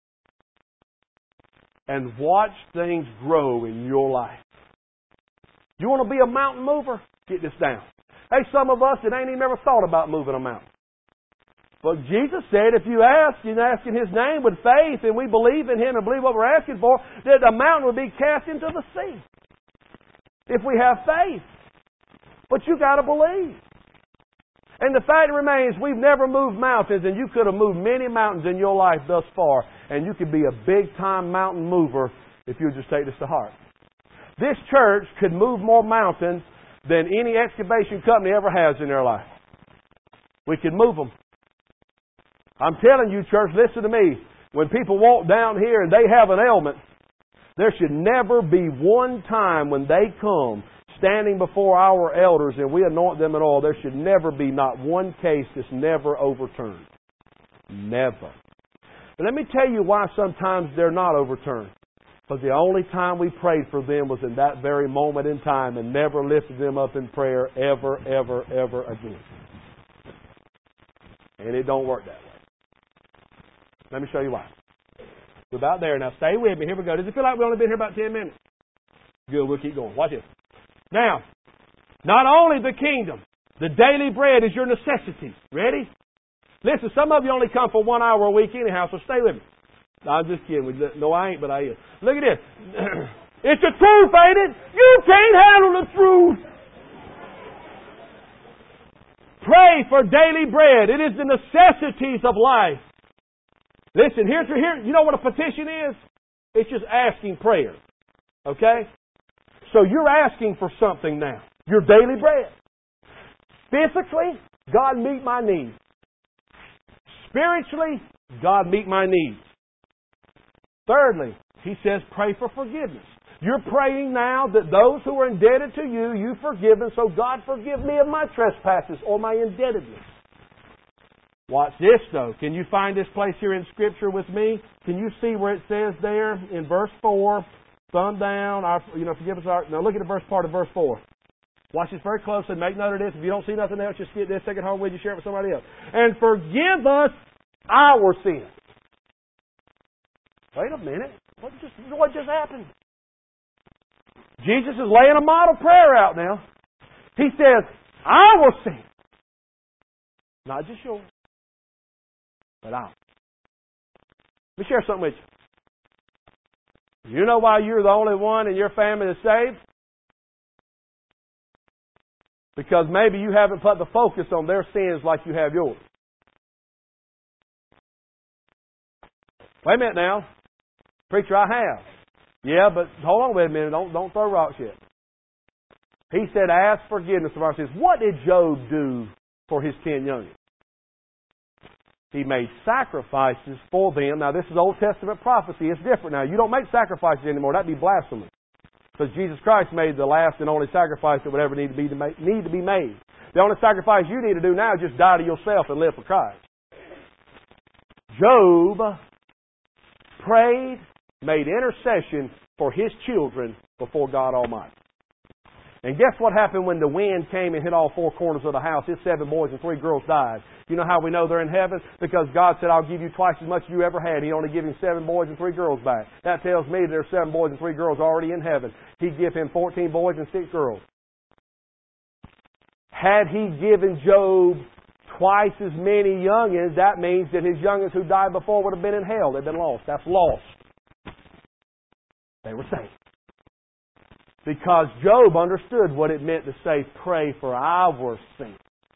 And watch things grow in your life. You want to be a mountain mover? Get this down. Hey, some of us that ain't even ever thought about moving a mountain. But Jesus said if you ask in His name with faith and we believe in Him and believe what we're asking for, that the mountain will be cast into the sea. If we have faith. But you got to believe. And the fact remains, we've never moved mountains, and you could have moved many mountains in your life thus far, and you could be a big-time mountain mover if you just take this to heart. This church could move more mountains than any excavation company ever has in their life. We could move them. I'm telling you, church, listen to me. When people walk down here and they have an ailment, there should never be one time when they come standing before our elders and we anoint them in oil, there should never be not one case that's never overturned. Never. But let me tell you why sometimes they're not overturned. Because the only time we prayed for them was in that very moment in time and never lifted them up in prayer ever, ever, ever again. And it don't work that way. Let me show you why. We're about there now. Stay with me. Here we go. Does it feel like we've only been here about 10 minutes? Good. We'll keep going. Watch this. Now, not only the kingdom, the daily bread is your necessity. Ready? Listen, some of you only come for 1 hour a week anyhow, so stay with me. No, I'm just kidding. No, I ain't, but I is. Look at this. It's the truth, ain't it? You can't handle the truth. Pray for daily bread. It is the necessities of life. Listen, here, you know what a petition is? It's just asking prayer. Okay? So you're asking for something now. Your daily bread. Physically, God meet my needs. Spiritually, God meet my needs. Thirdly, He says pray for forgiveness. You're praying now that those who are indebted to you, you forgive them, so God forgive me of my trespasses or my indebtedness. Watch this though. Can you find this place here in Scripture with me? Can you see where it says there in verse 4, thumb down, forgive us our... Now look at the first part of verse 4. Watch this very closely. Make note of this. If you don't see nothing else, just get this, take it home with you, share it with somebody else. And forgive us our sins. Wait a minute. What just happened? Jesus is laying a model prayer out now. He says, our sins. Not just yours, but ours. Let me share something with you. You know why you're the only one in your family that's saved? Because maybe you haven't put the focus on their sins like you have yours. Wait a minute now. Preacher, I have. Yeah, but hold on wait a minute. Don't throw rocks yet. He said, ask forgiveness of our sins. What did Job do for his 10 youngins? He made sacrifices for them. Now, this is Old Testament prophecy. It's different now. You don't make sacrifices anymore. That'd be blasphemy. Because Jesus Christ made the last and only sacrifice that would ever need to be made. The only sacrifice you need to do now is just die to yourself and live for Christ. Job prayed, made intercession for his children before God Almighty. And guess what happened when the wind came and hit all four corners of the house? His 7 boys and 3 girls died. You know how we know they're in heaven? Because God said, I'll give you twice as much as you ever had. He only gave him 7 boys and 3 girls back. That tells me there's 7 boys and 3 girls already in heaven. He'd give him 14 boys and 6 girls. Had he given Job twice as many youngins, that means that his youngins who died before would have been in hell. They've been lost. That's lost. They were saved. Because Job understood what it meant to say, pray for our sins.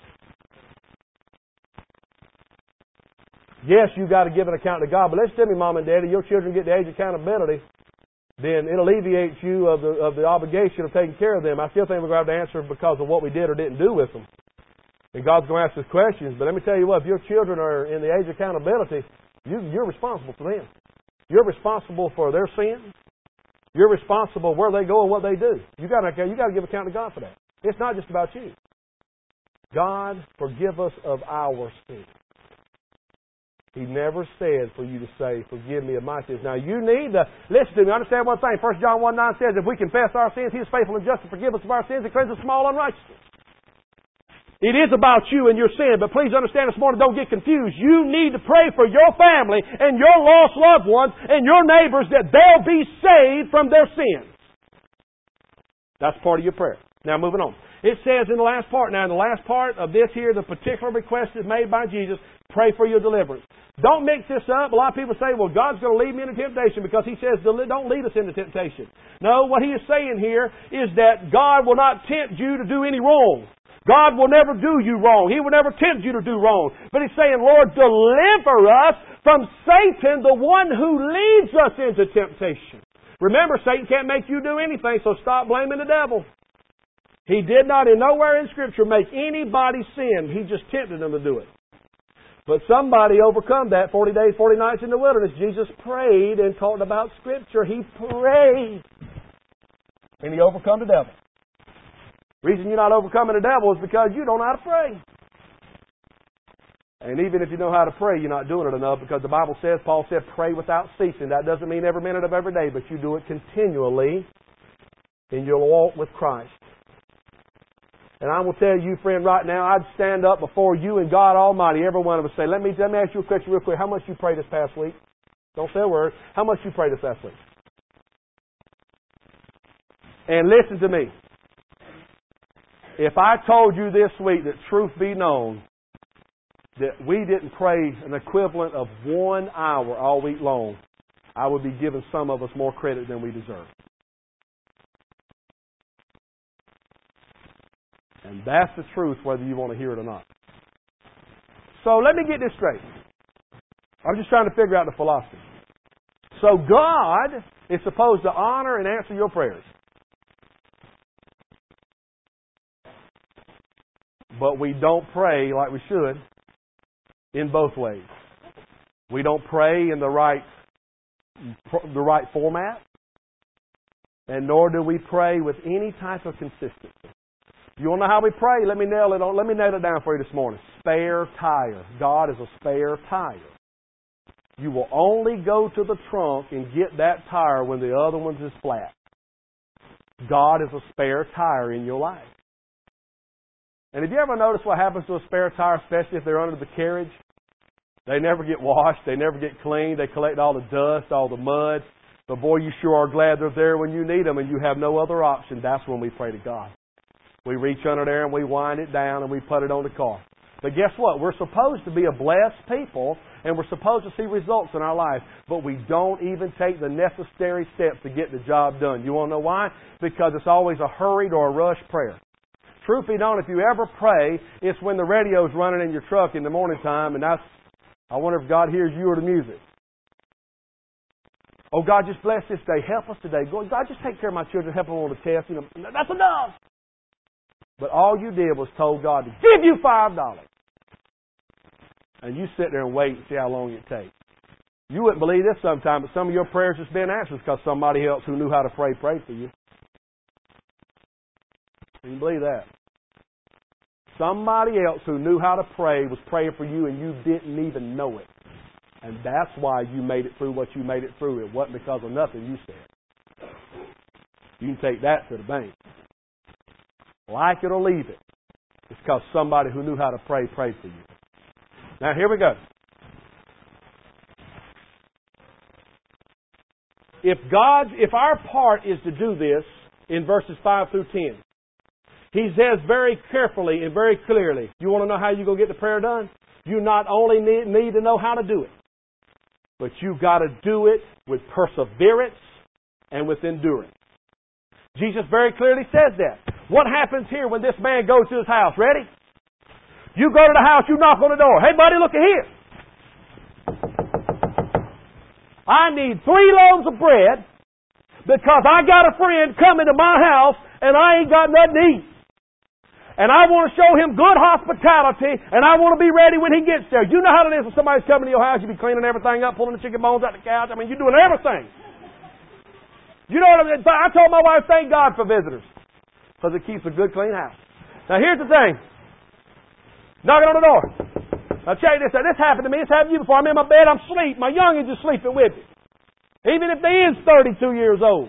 Yes, you've got to give an account to God, but listen to me, Mom and Daddy, your children get the age of accountability, then it alleviates you of the obligation of taking care of them. I still think we're going to have to answer because of what we did or didn't do with them. And God's going to ask us questions, but let me tell you what, if your children are in the age of accountability, you're responsible for them. You're responsible for their sins. You're responsible where they go and what they do. You got to give account to God for that. It's not just about you. God, forgive us of our sins. He never said for you to say, forgive me of my sins. Now you need to, listen to me, understand one thing. 1 John 1:9 says, if we confess our sins, He is faithful and just to forgive us of our sins and cleanse us from all unrighteousness. It is about you and your sin, but please understand this morning, don't get confused. You need to pray for your family and your lost loved ones and your neighbors that they'll be saved from their sins. That's part of your prayer. Now moving on. It says in the last part, now in the last part of this here, the particular request is made by Jesus, pray for your deliverance. Don't mix this up. A lot of people say, well, God's going to lead me into temptation because He says, don't lead us into temptation. No, what He is saying here is that God will not tempt you to do any wrong. God will never do you wrong. He will never tempt you to do wrong. But He's saying, Lord, deliver us from Satan, the one who leads us into temptation. Remember, Satan can't make you do anything, so stop blaming the devil. He did not, in nowhere in Scripture, make anybody sin. He just tempted them to do it. But somebody overcome that 40 days, 40 nights in the wilderness. Jesus prayed and talked about Scripture. He prayed. And He overcome the devil. The reason you're not overcoming the devil is because you don't know how to pray. And even if you know how to pray, you're not doing it enough because the Bible says, Paul said, pray without ceasing. That doesn't mean every minute of every day, but you do it continually in your walk with Christ. And I will tell you, friend, right now, I'd stand up before you and God Almighty, every one of us, say, let me ask you a question real quick. How much you prayed this past week? Don't say a word. How much you prayed this past week? And listen to me. If I told you this week that truth be known, that we didn't pray an equivalent of 1 hour all week long, I would be giving some of us more credit than we deserve. And that's the truth whether you want to hear it or not. So let me get this straight. I'm just trying to figure out the philosophy. So God is supposed to honor and answer your prayers. But we don't pray like we should in both ways. We don't pray in the right format, and nor do we pray with any type of consistency. You want to know how we pray? Let me nail it down for you this morning. Spare tire. God is a spare tire. You will only go to the trunk and get that tire when the other one's is flat. God is a spare tire in your life. And have you ever noticed what happens to a spare tire, especially if they're under the carriage? They never get washed. They never get cleaned. They collect all the dust, all the mud. But boy, you sure are glad they're there when you need them and you have no other option. That's when we pray to God. We reach under there and we wind it down and we put it on the car. But guess what? We're supposed to be a blessed people and we're supposed to see results in our life. But we don't even take the necessary steps to get the job done. You want to know why? Because it's always a hurried or a rushed prayer. Truth be known, if you ever pray, it's when the radio's running in your truck in the morning time, and I wonder if God hears you or the music. Oh, God, just bless this day. Help us today. God, just take care of my children. Help them on the test. You know, that's enough. But all you did was told God to give you $5. And you sit there and wait and see how long it takes. You wouldn't believe this sometime, but some of your prayers just been answered because somebody else who knew how to pray prayed for you. You can believe that. Somebody else who knew how to pray was praying for you and you didn't even know it. And that's why you made it through what you made it through. It wasn't because of nothing you said. You can take that to the bank. Like it or leave it. It's because somebody who knew how to pray prayed for you. Now here we go. If our part is to do this in verses 5 through 10, He says very carefully and very clearly, you want to know how you're going to get the prayer done? You not only need to know how to do it, but you've got to do it with perseverance and with endurance. Jesus very clearly says that. What happens here when this man goes to his house? Ready? You go to the house, you knock on the door. Hey, buddy, look at here. I need 3 loaves of bread because I got a friend coming to my house and I ain't got nothing to eat. And I want to show him good hospitality, and I want to be ready when he gets there. You know how it is when somebody's coming to your house, you be cleaning everything up, pulling the chicken bones out the couch. I mean, you're doing everything. You know what I mean? I told my wife, thank God for visitors, because it keeps a good, clean house. Now, here's the thing. Knocking on the door. Now, check this out. This happened to me. It's happened to you before. I'm in my bed. I'm asleep. My youngins are sleeping with me. Even if they is 32 years old.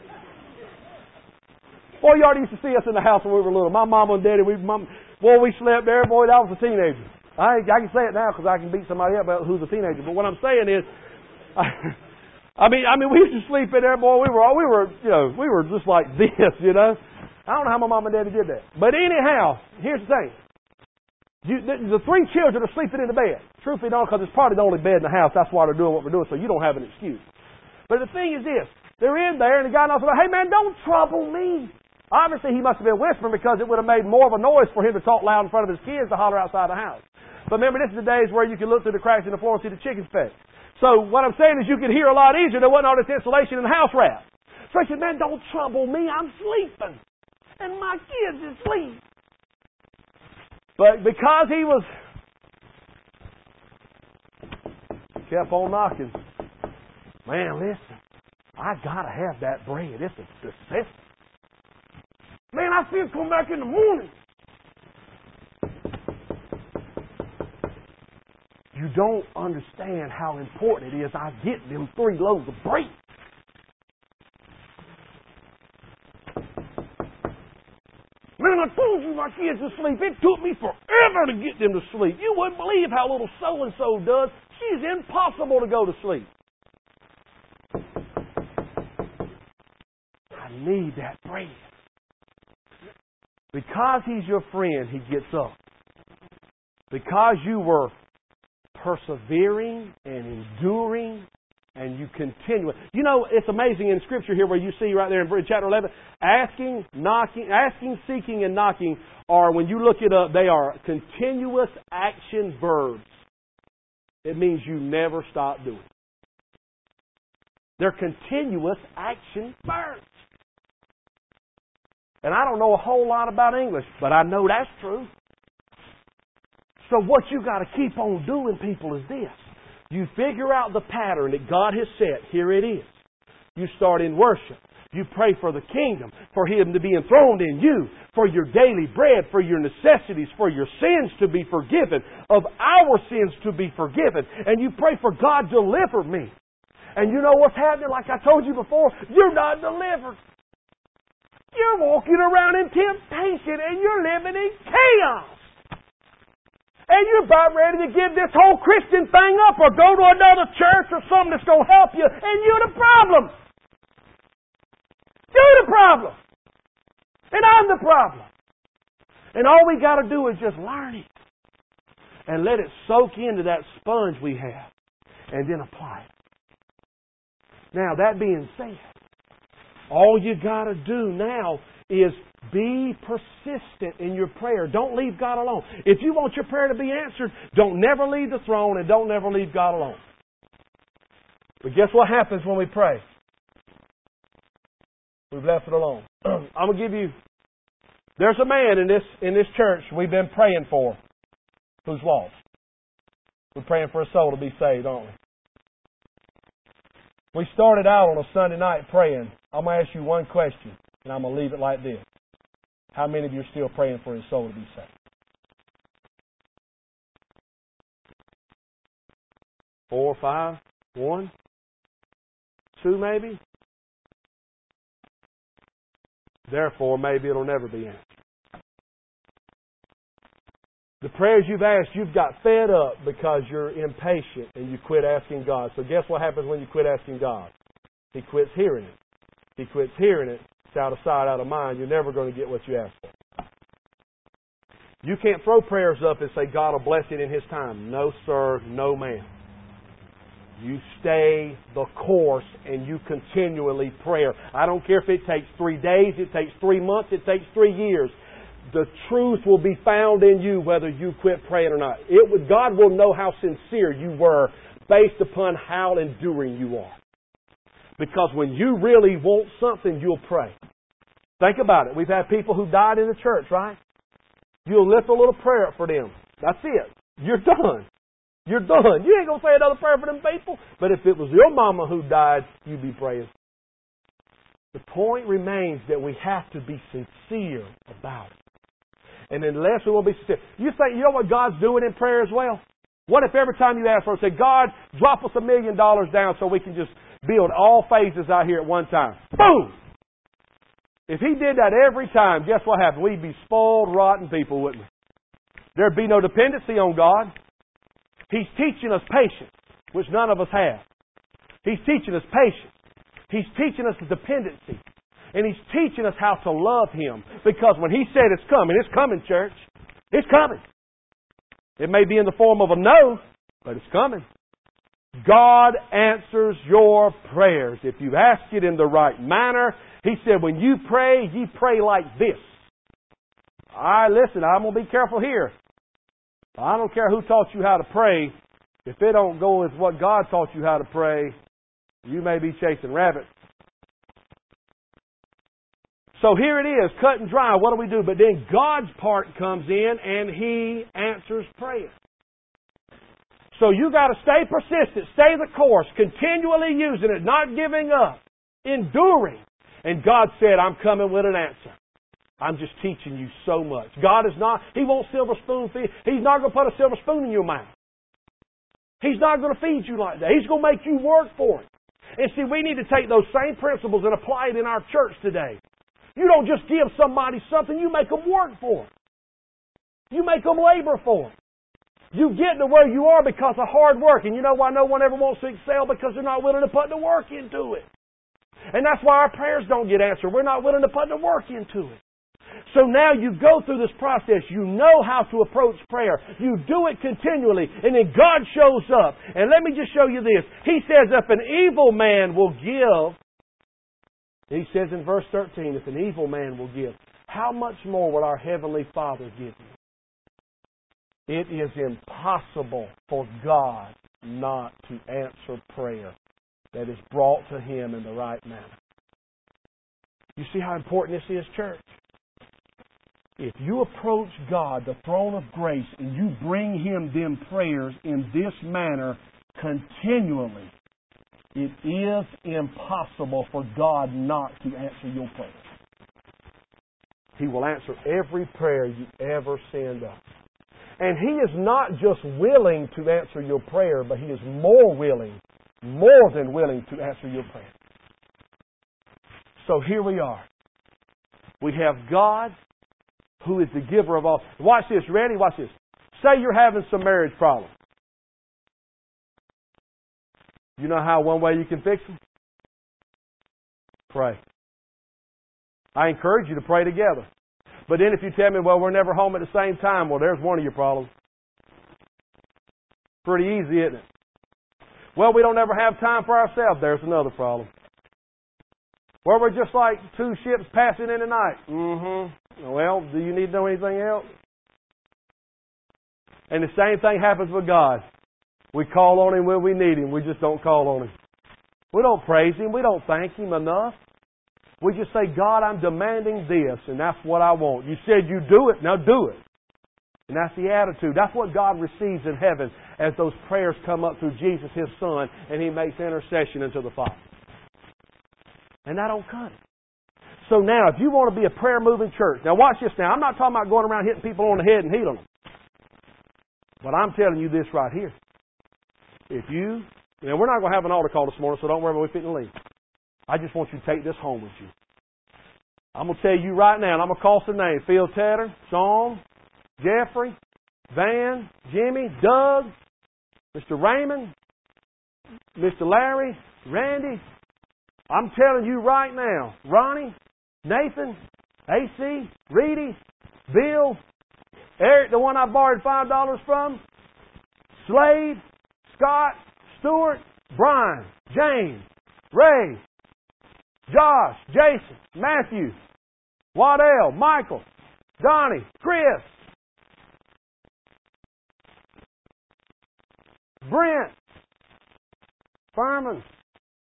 Boy, you already used to see us in the house when we were little. My mama and daddy, we slept there. Boy, that was a teenager. I can say it now because I can beat somebody up who's a teenager. But what I'm saying is, I mean, we used to sleep in there, boy. We were just like this, you know. I don't know how my mom and daddy did that. But anyhow, here's the thing. The 3 children are sleeping in the bed. Truth be known, because it's probably the only bed in the house. That's why they're doing what we're doing, so you don't have an excuse. But the thing is this. They're in there, and the guy knocks on, hey, man, don't trouble me. Obviously, he must have been whispering because it would have made more of a noise for him to talk loud in front of his kids to holler outside the house. But remember, this is the days where you can look through the cracks in the floor and see the chickens fed. So what I'm saying is you could hear a lot easier. There wasn't all this insulation in the house wrap. So he said, man, don't trouble me. I'm sleeping. And my kids are asleep. But because he kept on knocking, man, listen, I got to have that bread. This is disgusting. Man, I feel come back in the morning. You don't understand how important it is I get them 3 loaves of bread. Man, I told you my kids are asleep. It took me forever to get them to sleep. You wouldn't believe how little so-and-so does. She's impossible to go to sleep. I need that bread. Because he's your friend, he gets up. Because you were persevering and enduring and you continue. You know, it's amazing in Scripture here where you see right there in chapter 11, asking, seeking, and knocking are, when you look it up, they are continuous action verbs. It means you never stop doing. They're continuous action verbs. And I don't know a whole lot about English, but I know that's true. So what you got to keep on doing, people, is this. You figure out the pattern that God has set. Here it is. You start in worship. You pray for the kingdom, for Him to be enthroned in you, for your daily bread, for your necessities, for your sins to be forgiven, of our sins to be forgiven. And you pray for God, deliver me. And you know what's happening? Like I told you before, you're not delivered. You're walking around in temptation and you're living in chaos. And you're about ready to give this whole Christian thing up or go to another church or something that's going to help you, and you're the problem. You're the problem. And I'm the problem. And all we got to do is just learn it. And let it soak into that sponge we have. And then apply it. Now, that being said, all you got to do now is be persistent in your prayer. Don't leave God alone. If you want your prayer to be answered, don't never leave the throne and don't never leave God alone. But guess what happens when we pray? We've left it alone. I'm going to give you... There's a man in this church we've been praying for who's lost. We're praying for a soul to be saved, aren't we? We started out on a Sunday night praying. I'm going to ask you one question, and I'm going to leave it like this. How many of you are still praying for his soul to be saved? 4, 5, 1, 2 maybe? Therefore, maybe it'll never be answered. The prayers you've asked, you've got fed up because you're impatient and you quit asking God. So guess what happens when you quit asking God? He quits hearing it. He quits hearing it. It's out of sight, out of mind. You're never going to get what you ask for. You can't throw prayers up and say God will bless it in His time. No, sir. No, ma'am. You stay the course and you continually pray. I don't care if it takes 3 days, it takes 3 months, it takes 3 years. The truth will be found in you whether you quit praying or not. God will know how sincere you were based upon how enduring you are. Because when you really want something, you'll pray. Think about it. We've had people who died in the church, right? You'll lift a little prayer up for them. That's it. You're done. You're done. You ain't going to say another prayer for them people. But if it was your mama who died, you'd be praying. The point remains that we have to be sincere about it. And unless we will be sincere. You know what God's doing in prayer as well? What if every time you ask for it, say, God, drop us $1 million down so we can just build all phases out here at one time. Boom! If He did that every time, guess what happened? We'd be spoiled, rotten people, wouldn't we? There'd be no dependency on God. He's teaching us patience, which none of us have. He's teaching us patience. He's teaching us dependency. And He's teaching us how to love Him. Because when He said it's coming, church. It's coming. It may be in the form of a no, but it's coming. God answers your prayers. If you ask it in the right manner, He said when you pray like this. All right, listen, I'm going to be careful here. I don't care who taught you how to pray. If it don't go with what God taught you how to pray, you may be chasing rabbits. So here it is, cut and dry. What do we do? But then God's part comes in and He answers prayer. So you got to stay persistent, stay the course, continually using it, not giving up, enduring. And God said, I'm coming with an answer. I'm just teaching you so much. God is not, He won't silver spoon feed. He's not going to put a silver spoon in your mouth. He's not going to feed you like that. He's going to make you work for it. And see, we need to take those same principles and apply it in our church today. You don't just give somebody something, you make them work for it. You make them labor for it. You get to where you are because of hard work. And you know why no one ever wants to excel? Because they're not willing to put the work into it. And that's why our prayers don't get answered. We're not willing to put the work into it. So now you go through this process. You know how to approach prayer. You do it continually. And then God shows up. And let me just show you this. He says, if an evil man will give, He says in verse 13, if an evil man will give, how much more will our Heavenly Father give you? It is impossible for God not to answer prayer that is brought to Him in the right manner. You see how important this is, church? If you approach God, the throne of grace, and you bring Him them prayers in this manner continually, it is impossible for God not to answer your prayers. He will answer every prayer you ever send up. And He is not just willing to answer your prayer, but He is more than willing to answer your prayer. So here we are. We have God who is the giver of all. Watch this. Ready? Watch this. Say you're having some marriage problems. You know how one way you can fix them? Pray. I encourage you to pray together. But then if you tell me, well, we're never home at the same time, well, there's one of your problems. Pretty easy, isn't it? Well, we don't ever have time for ourselves. There's another problem. Well, we're just like two ships passing in the night. Mm-hmm. Well, do you need to know anything else? And the same thing happens with God. We call on Him when we need Him. We just don't call on Him. We don't praise Him. We don't thank Him enough. We just say, God, I'm demanding this, and that's what I want. You said you do it, now do it. And that's the attitude. That's what God receives in heaven as those prayers come up through Jesus, His Son, and He makes intercession into the Father. And that don't cut it. So now, if you want to be a prayer-moving church, now watch this now. I'm not talking about going around hitting people on the head and healing them. But I'm telling you this right here. If you, we're not going to have an altar call this morning, so don't worry about we fitting to leave. I just want you to take this home with you. I'm going to tell you right now, and I'm going to call some names. Phil Tedder, Sean, Jeffrey, Van, Jimmy, Doug, Mr. Raymond, Mr. Larry, Randy. I'm telling you right now, Ronnie, Nathan, AC, Reedy, Bill, Eric, the one I borrowed $5 from, Slade, Scott, Stewart, Brian, James, Ray, Josh, Jason, Matthew, Waddell, Michael, Donnie, Chris, Brent, Furman,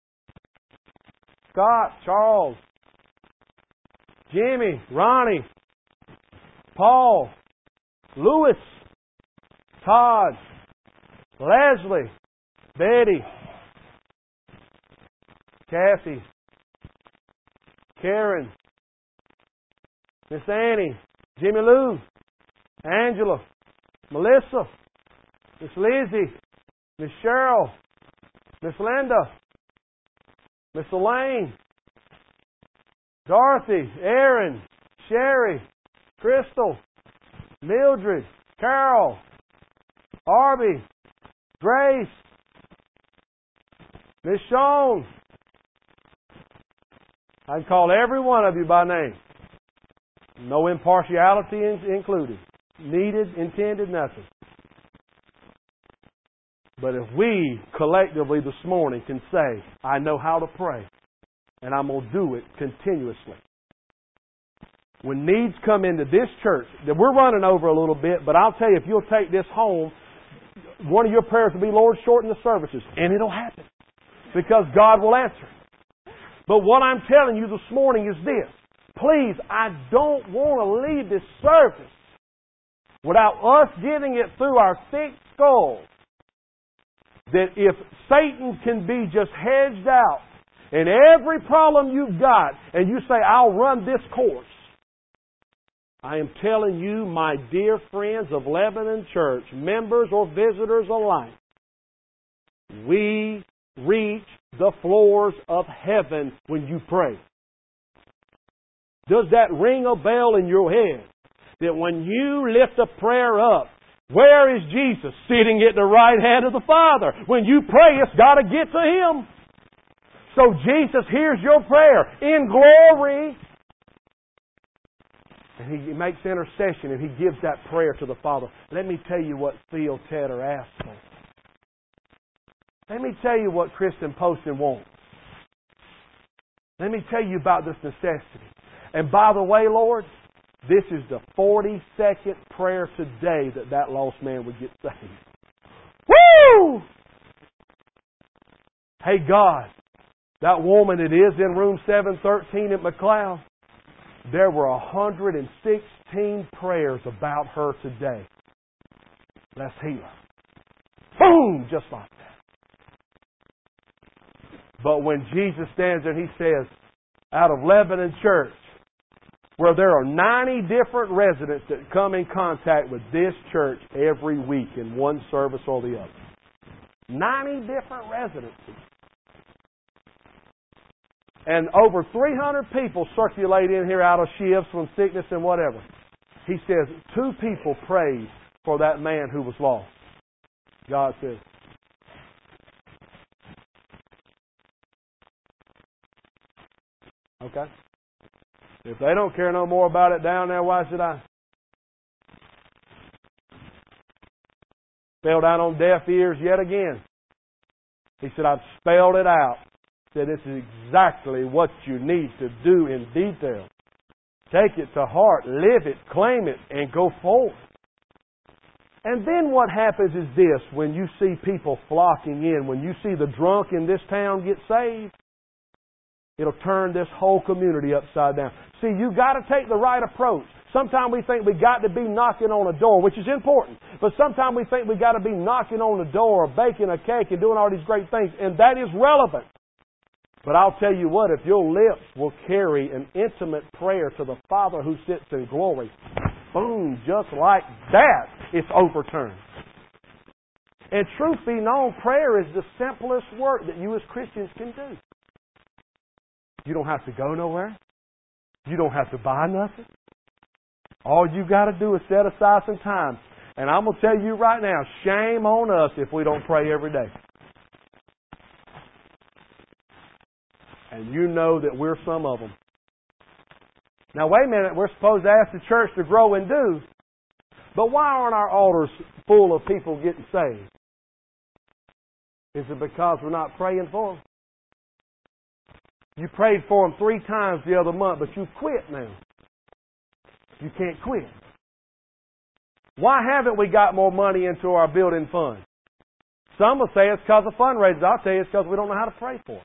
Scott, Charles, Jimmy, Ronnie, Paul, Lewis, Todd, Leslie, Betty, Kathy, Karen, Miss Annie, Jimmy Lou, Angela, Melissa, Miss Lizzie, Miss Cheryl, Miss Linda, Miss Elaine, Dorothy, Aaron, Sherry, Crystal, Mildred, Carol, Arby, Grace, Miss Shawn. I can call every one of you by name. No impartiality included. Needed, intended, nothing. But if we collectively this morning can say, I know how to pray, and I'm going to do it continuously. When needs come into this church, that we're running over a little bit, but I'll tell you, if you'll take this home, one of your prayers will be, Lord, shorten the services. And it'll happen. Because God will answer. But what I'm telling you this morning is this. Please, I don't want to leave this service without us getting it through our thick skull that if Satan can be just hedged out in every problem you've got and you say, I'll run this course, I am telling you, my dear friends of Lebanon Church, members or visitors alike, we reach the floors of heaven when you pray. Does that ring a bell in your head? That when you lift a prayer up, where is Jesus? Sitting at the right hand of the Father. When you pray, it's got to get to Him. So Jesus hears your prayer in glory. And He makes intercession and He gives that prayer to the Father. Let me tell you what Phil Tedder asked for. Let me tell you what Kristen Poston wants. Let me tell you about this necessity. And by the way, Lord, this is the 42nd prayer today that lost man would get saved. Woo! Hey God, that woman that is in room 713 at McLeod, there were 116 prayers about her today. Let's heal her. Boom! Just like that. But when Jesus stands there and He says, out of Lebanon Church, where there are 90 different residents that come in contact with this church every week in one service or the other. 90 different residences. and over 300 people circulate in here out of shifts from sickness and whatever. He says 2 people prayed for that man who was lost. God says. Okay? If they don't care no more about it down there, why should I? Fell down on deaf ears yet again. He said, I've spelled it out. He said, this is exactly what you need to do in detail. Take it to heart, live it, claim it, and go forward. And then what happens is this, when you see people flocking in, when you see the drunk in this town get saved, it'll turn this whole community upside down. See, you got to take the right approach. Sometimes we think we got to be knocking on a door, which is important. But sometimes we think we got to be knocking on the door or baking a cake and doing all these great things. And that is relevant. But I'll tell you what, if your lips will carry an intimate prayer to the Father who sits in glory, boom, just like that, it's overturned. And truth be known, prayer is the simplest work that you as Christians can do. You don't have to go nowhere. You don't have to buy nothing. All you got to do is set aside some time. And I'm going to tell you right now, shame on us if we don't pray every day. And you know that we're some of them. Now wait a minute, we're supposed to ask the church to grow and do. But why aren't our altars full of people getting saved? Is it because we're not praying for them? You prayed for them 3 times the other month, but you quit now. You can't quit. Why haven't we got more money into our building fund? Some will say it's because of fundraisers. I'll tell you it's because we don't know how to pray for it.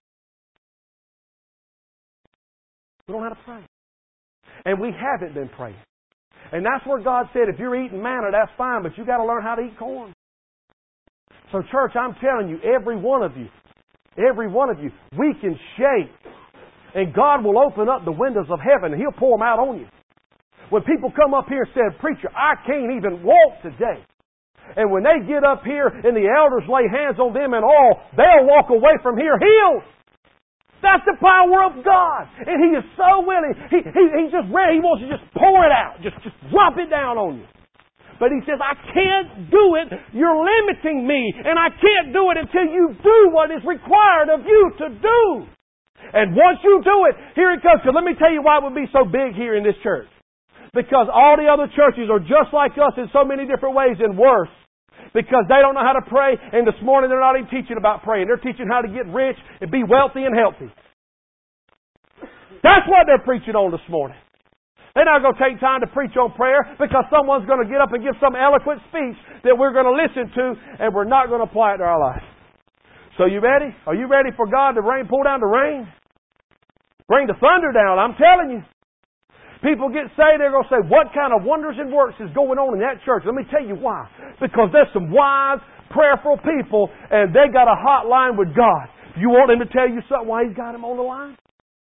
We don't know how to pray. And we haven't been praying. And that's where God said, if you're eating manna, that's fine, but you got to learn how to eat corn. So church, I'm telling you, every one of you, we can shake. And God will open up the windows of heaven and He'll pour them out on you. When people come up here and say, preacher, I can't even walk today. And when they get up here and the elders lay hands on them and all, they'll walk away from here healed. That's the power of God. And He is so willing. He's just ready. He wants to just pour it out. Just drop it down on you. But He says, I can't do it. You're limiting me. And I can't do it until you do what is required of you to do. And once you do it, here it comes. So let me tell you why it would be so big here in this church. Because all the other churches are just like us in so many different ways and worse. Because they don't know how to pray, and this morning they're not even teaching about praying. They're teaching how to get rich and be wealthy and healthy. That's what they're preaching on this morning. They're not going to take time to preach on prayer because someone's going to get up and give some eloquent speech that we're going to listen to, and we're not going to apply it to our life. So you ready? Are you ready for God to pull down the rain? Bring the thunder down, I'm telling you. People get saved, they're going to say, what kind of wonders and works is going on in that church? Let me tell you why. Because there's some wise, prayerful people, and they got a hotline with God. You want Him to tell you something while He's got Him on the line?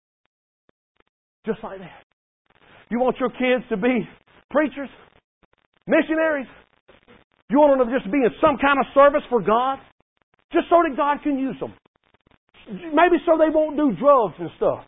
Just like that. You want your kids to be preachers? Missionaries? You want them to just be in some kind of service for God? Just so that God can use them. Maybe so they won't do drugs and stuff.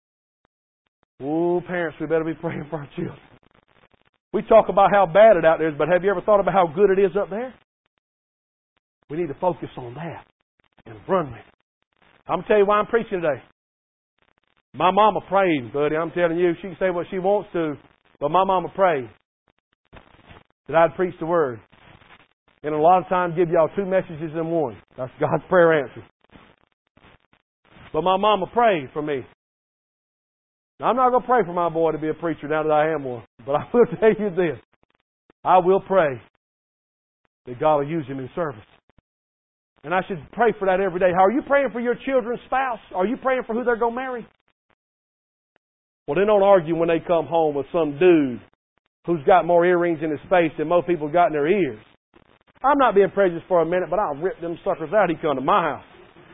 Oh, parents, we better be praying for our children. We talk about how bad it out there is, but have you ever thought about how good it is up there? We need to focus on that and run with it. I'm going to tell you why I'm preaching today. My mama prayed, buddy. I'm telling you, she can say what she wants to, but my mama prayed that I'd preach the Word. And a lot of times give y'all 2 messages in one. That's God's prayer answer. But my mama prayed for me. Now, I'm not going to pray for my boy to be a preacher now that I am one. But I will tell you this. I will pray that God will use him in service. And I should pray for that every day. How are you praying for your children's spouse? Are you praying for who they're going to marry? Well, they don't argue when they come home with some dude who's got more earrings in his face than most people got in their ears. I'm not being prejudiced for a minute, but I'll rip them suckers out. He come to my house.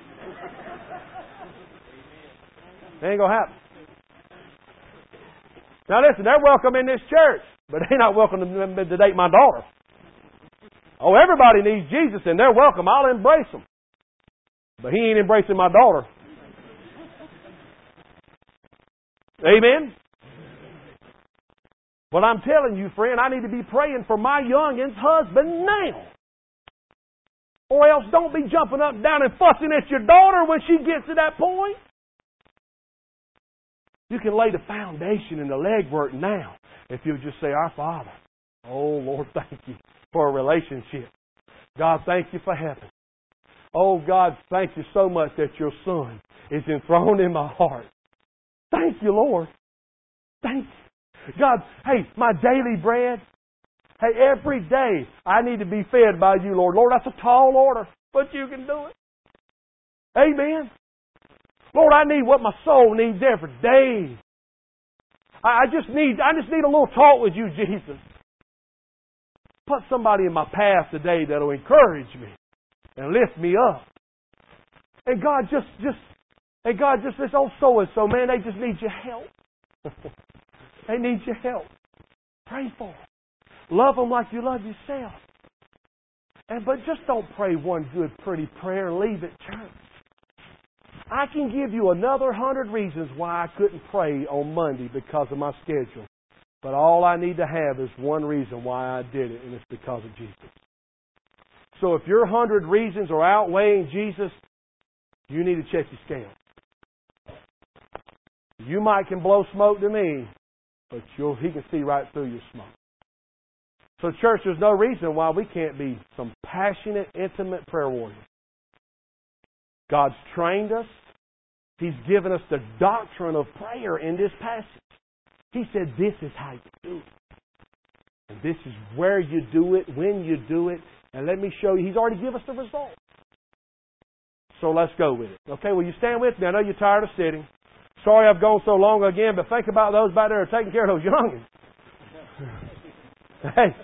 It ain't going to happen. Now listen, they're welcome in this church, but they're not welcome to date my daughter. Oh, everybody needs Jesus, and they're welcome. I'll embrace them. But he ain't embracing my daughter. Amen? But I'm telling you, friend, I need to be praying for my youngin's husband now. Or else don't be jumping up and down and fussing at your daughter when she gets to that point. You can lay the foundation and the legwork now if you just say, Our Father. Oh, Lord, thank you for a relationship. God, thank you for heaven. Oh, God, thank you so much that your Son is enthroned in my heart. Thank you, Lord. Thank you. God, hey, my daily bread. Hey, every day I need to be fed by you, Lord. Lord, that's a tall order, but you can do it. Amen. Lord, I need what my soul needs every day. I just need a little talk with you, Jesus. Put somebody in my path today that'll encourage me and lift me up. And God, just this old so-and-so, man, they just need your help. They need your help. Pray for them. Love them like you love yourself. But just don't pray one good, pretty prayer and leave it, church. I can give you another 100 reasons why I couldn't pray on Monday because of my schedule. But all I need to have is one reason why I did it, and it's because of Jesus. So if your 100 reasons are outweighing Jesus, you need to check your scale. You might can blow smoke to me, but He can see right through your smoke. So church, there's no reason why we can't be some passionate, intimate prayer warriors. God's trained us. He's given us the doctrine of prayer in this passage. He said this is how you do it. And this is where you do it, when you do it. And let me show you. He's already given us the result. So let's go with it. Okay, will you stand with me? I know you're tired of sitting. Sorry I've gone so long again, but think about those back there taking care of those youngins. Hey,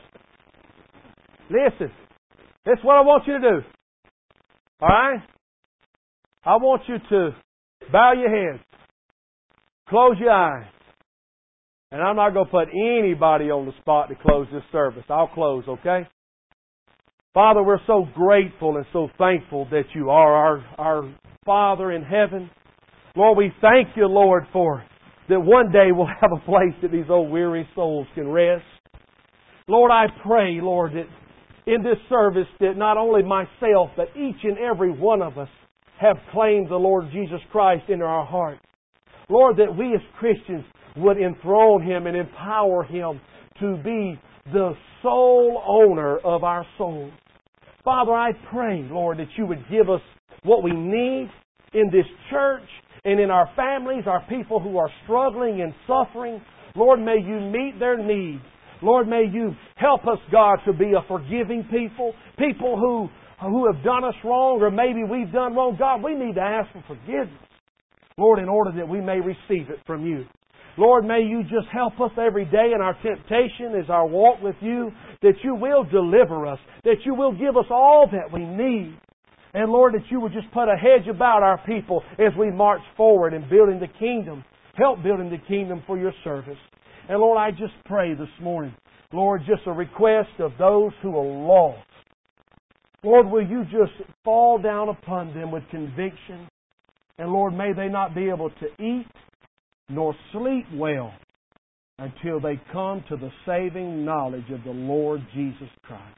listen. This is what I want you to do. All right? I want you to bow your heads, close your eyes, and I'm not going to put anybody on the spot to close this service. I'll close, okay? Father, we're so grateful and so thankful that you are our Father in heaven. Lord, we thank you, Lord, for that one day we'll have a place that these old weary souls can rest. Lord, I pray, Lord, that in this service that not only myself, but each and every one of us have claimed the Lord Jesus Christ into our heart. Lord, that we as Christians would enthrone Him and empower Him to be the sole owner of our souls. Father, I pray, Lord, that you would give us what we need in this church and in our families, our people who are struggling and suffering. Lord, may you meet their needs. Lord, may you help us, God, to be a forgiving people, people who have done us wrong or maybe we've done wrong. God, we need to ask for forgiveness, Lord, in order that we may receive it from you. Lord, may you just help us every day in our temptation as our walk with you, that you will deliver us, that you will give us all that we need. And Lord, that you would just put a hedge about our people as we march forward in building the kingdom. Help building the kingdom for your service. And Lord, I just pray this morning, Lord, just a request of those who are lost. Lord, will you just fall down upon them with conviction? And Lord, may they not be able to eat nor sleep well until they come to the saving knowledge of the Lord Jesus Christ.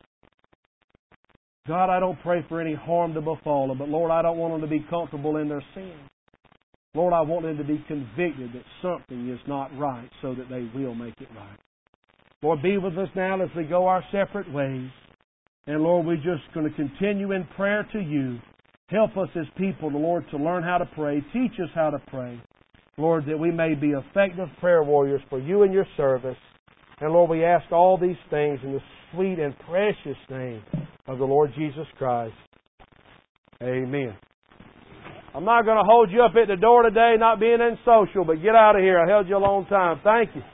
God, I don't pray for any harm to befall them, but Lord, I don't want them to be comfortable in their sin. Lord, I want them to be convicted that something is not right so that they will make it right. Lord, be with us now as we go our separate ways. And Lord, we're just going to continue in prayer to you. Help us as people, Lord, to learn how to pray. Teach us how to pray. Lord, that we may be effective prayer warriors for you and your service. And Lord, we ask all these things in the sweet and precious name of the Lord Jesus Christ. Amen. I'm not going to hold you up at the door today, not being in social, but get out of here. I held you a long time. Thank you.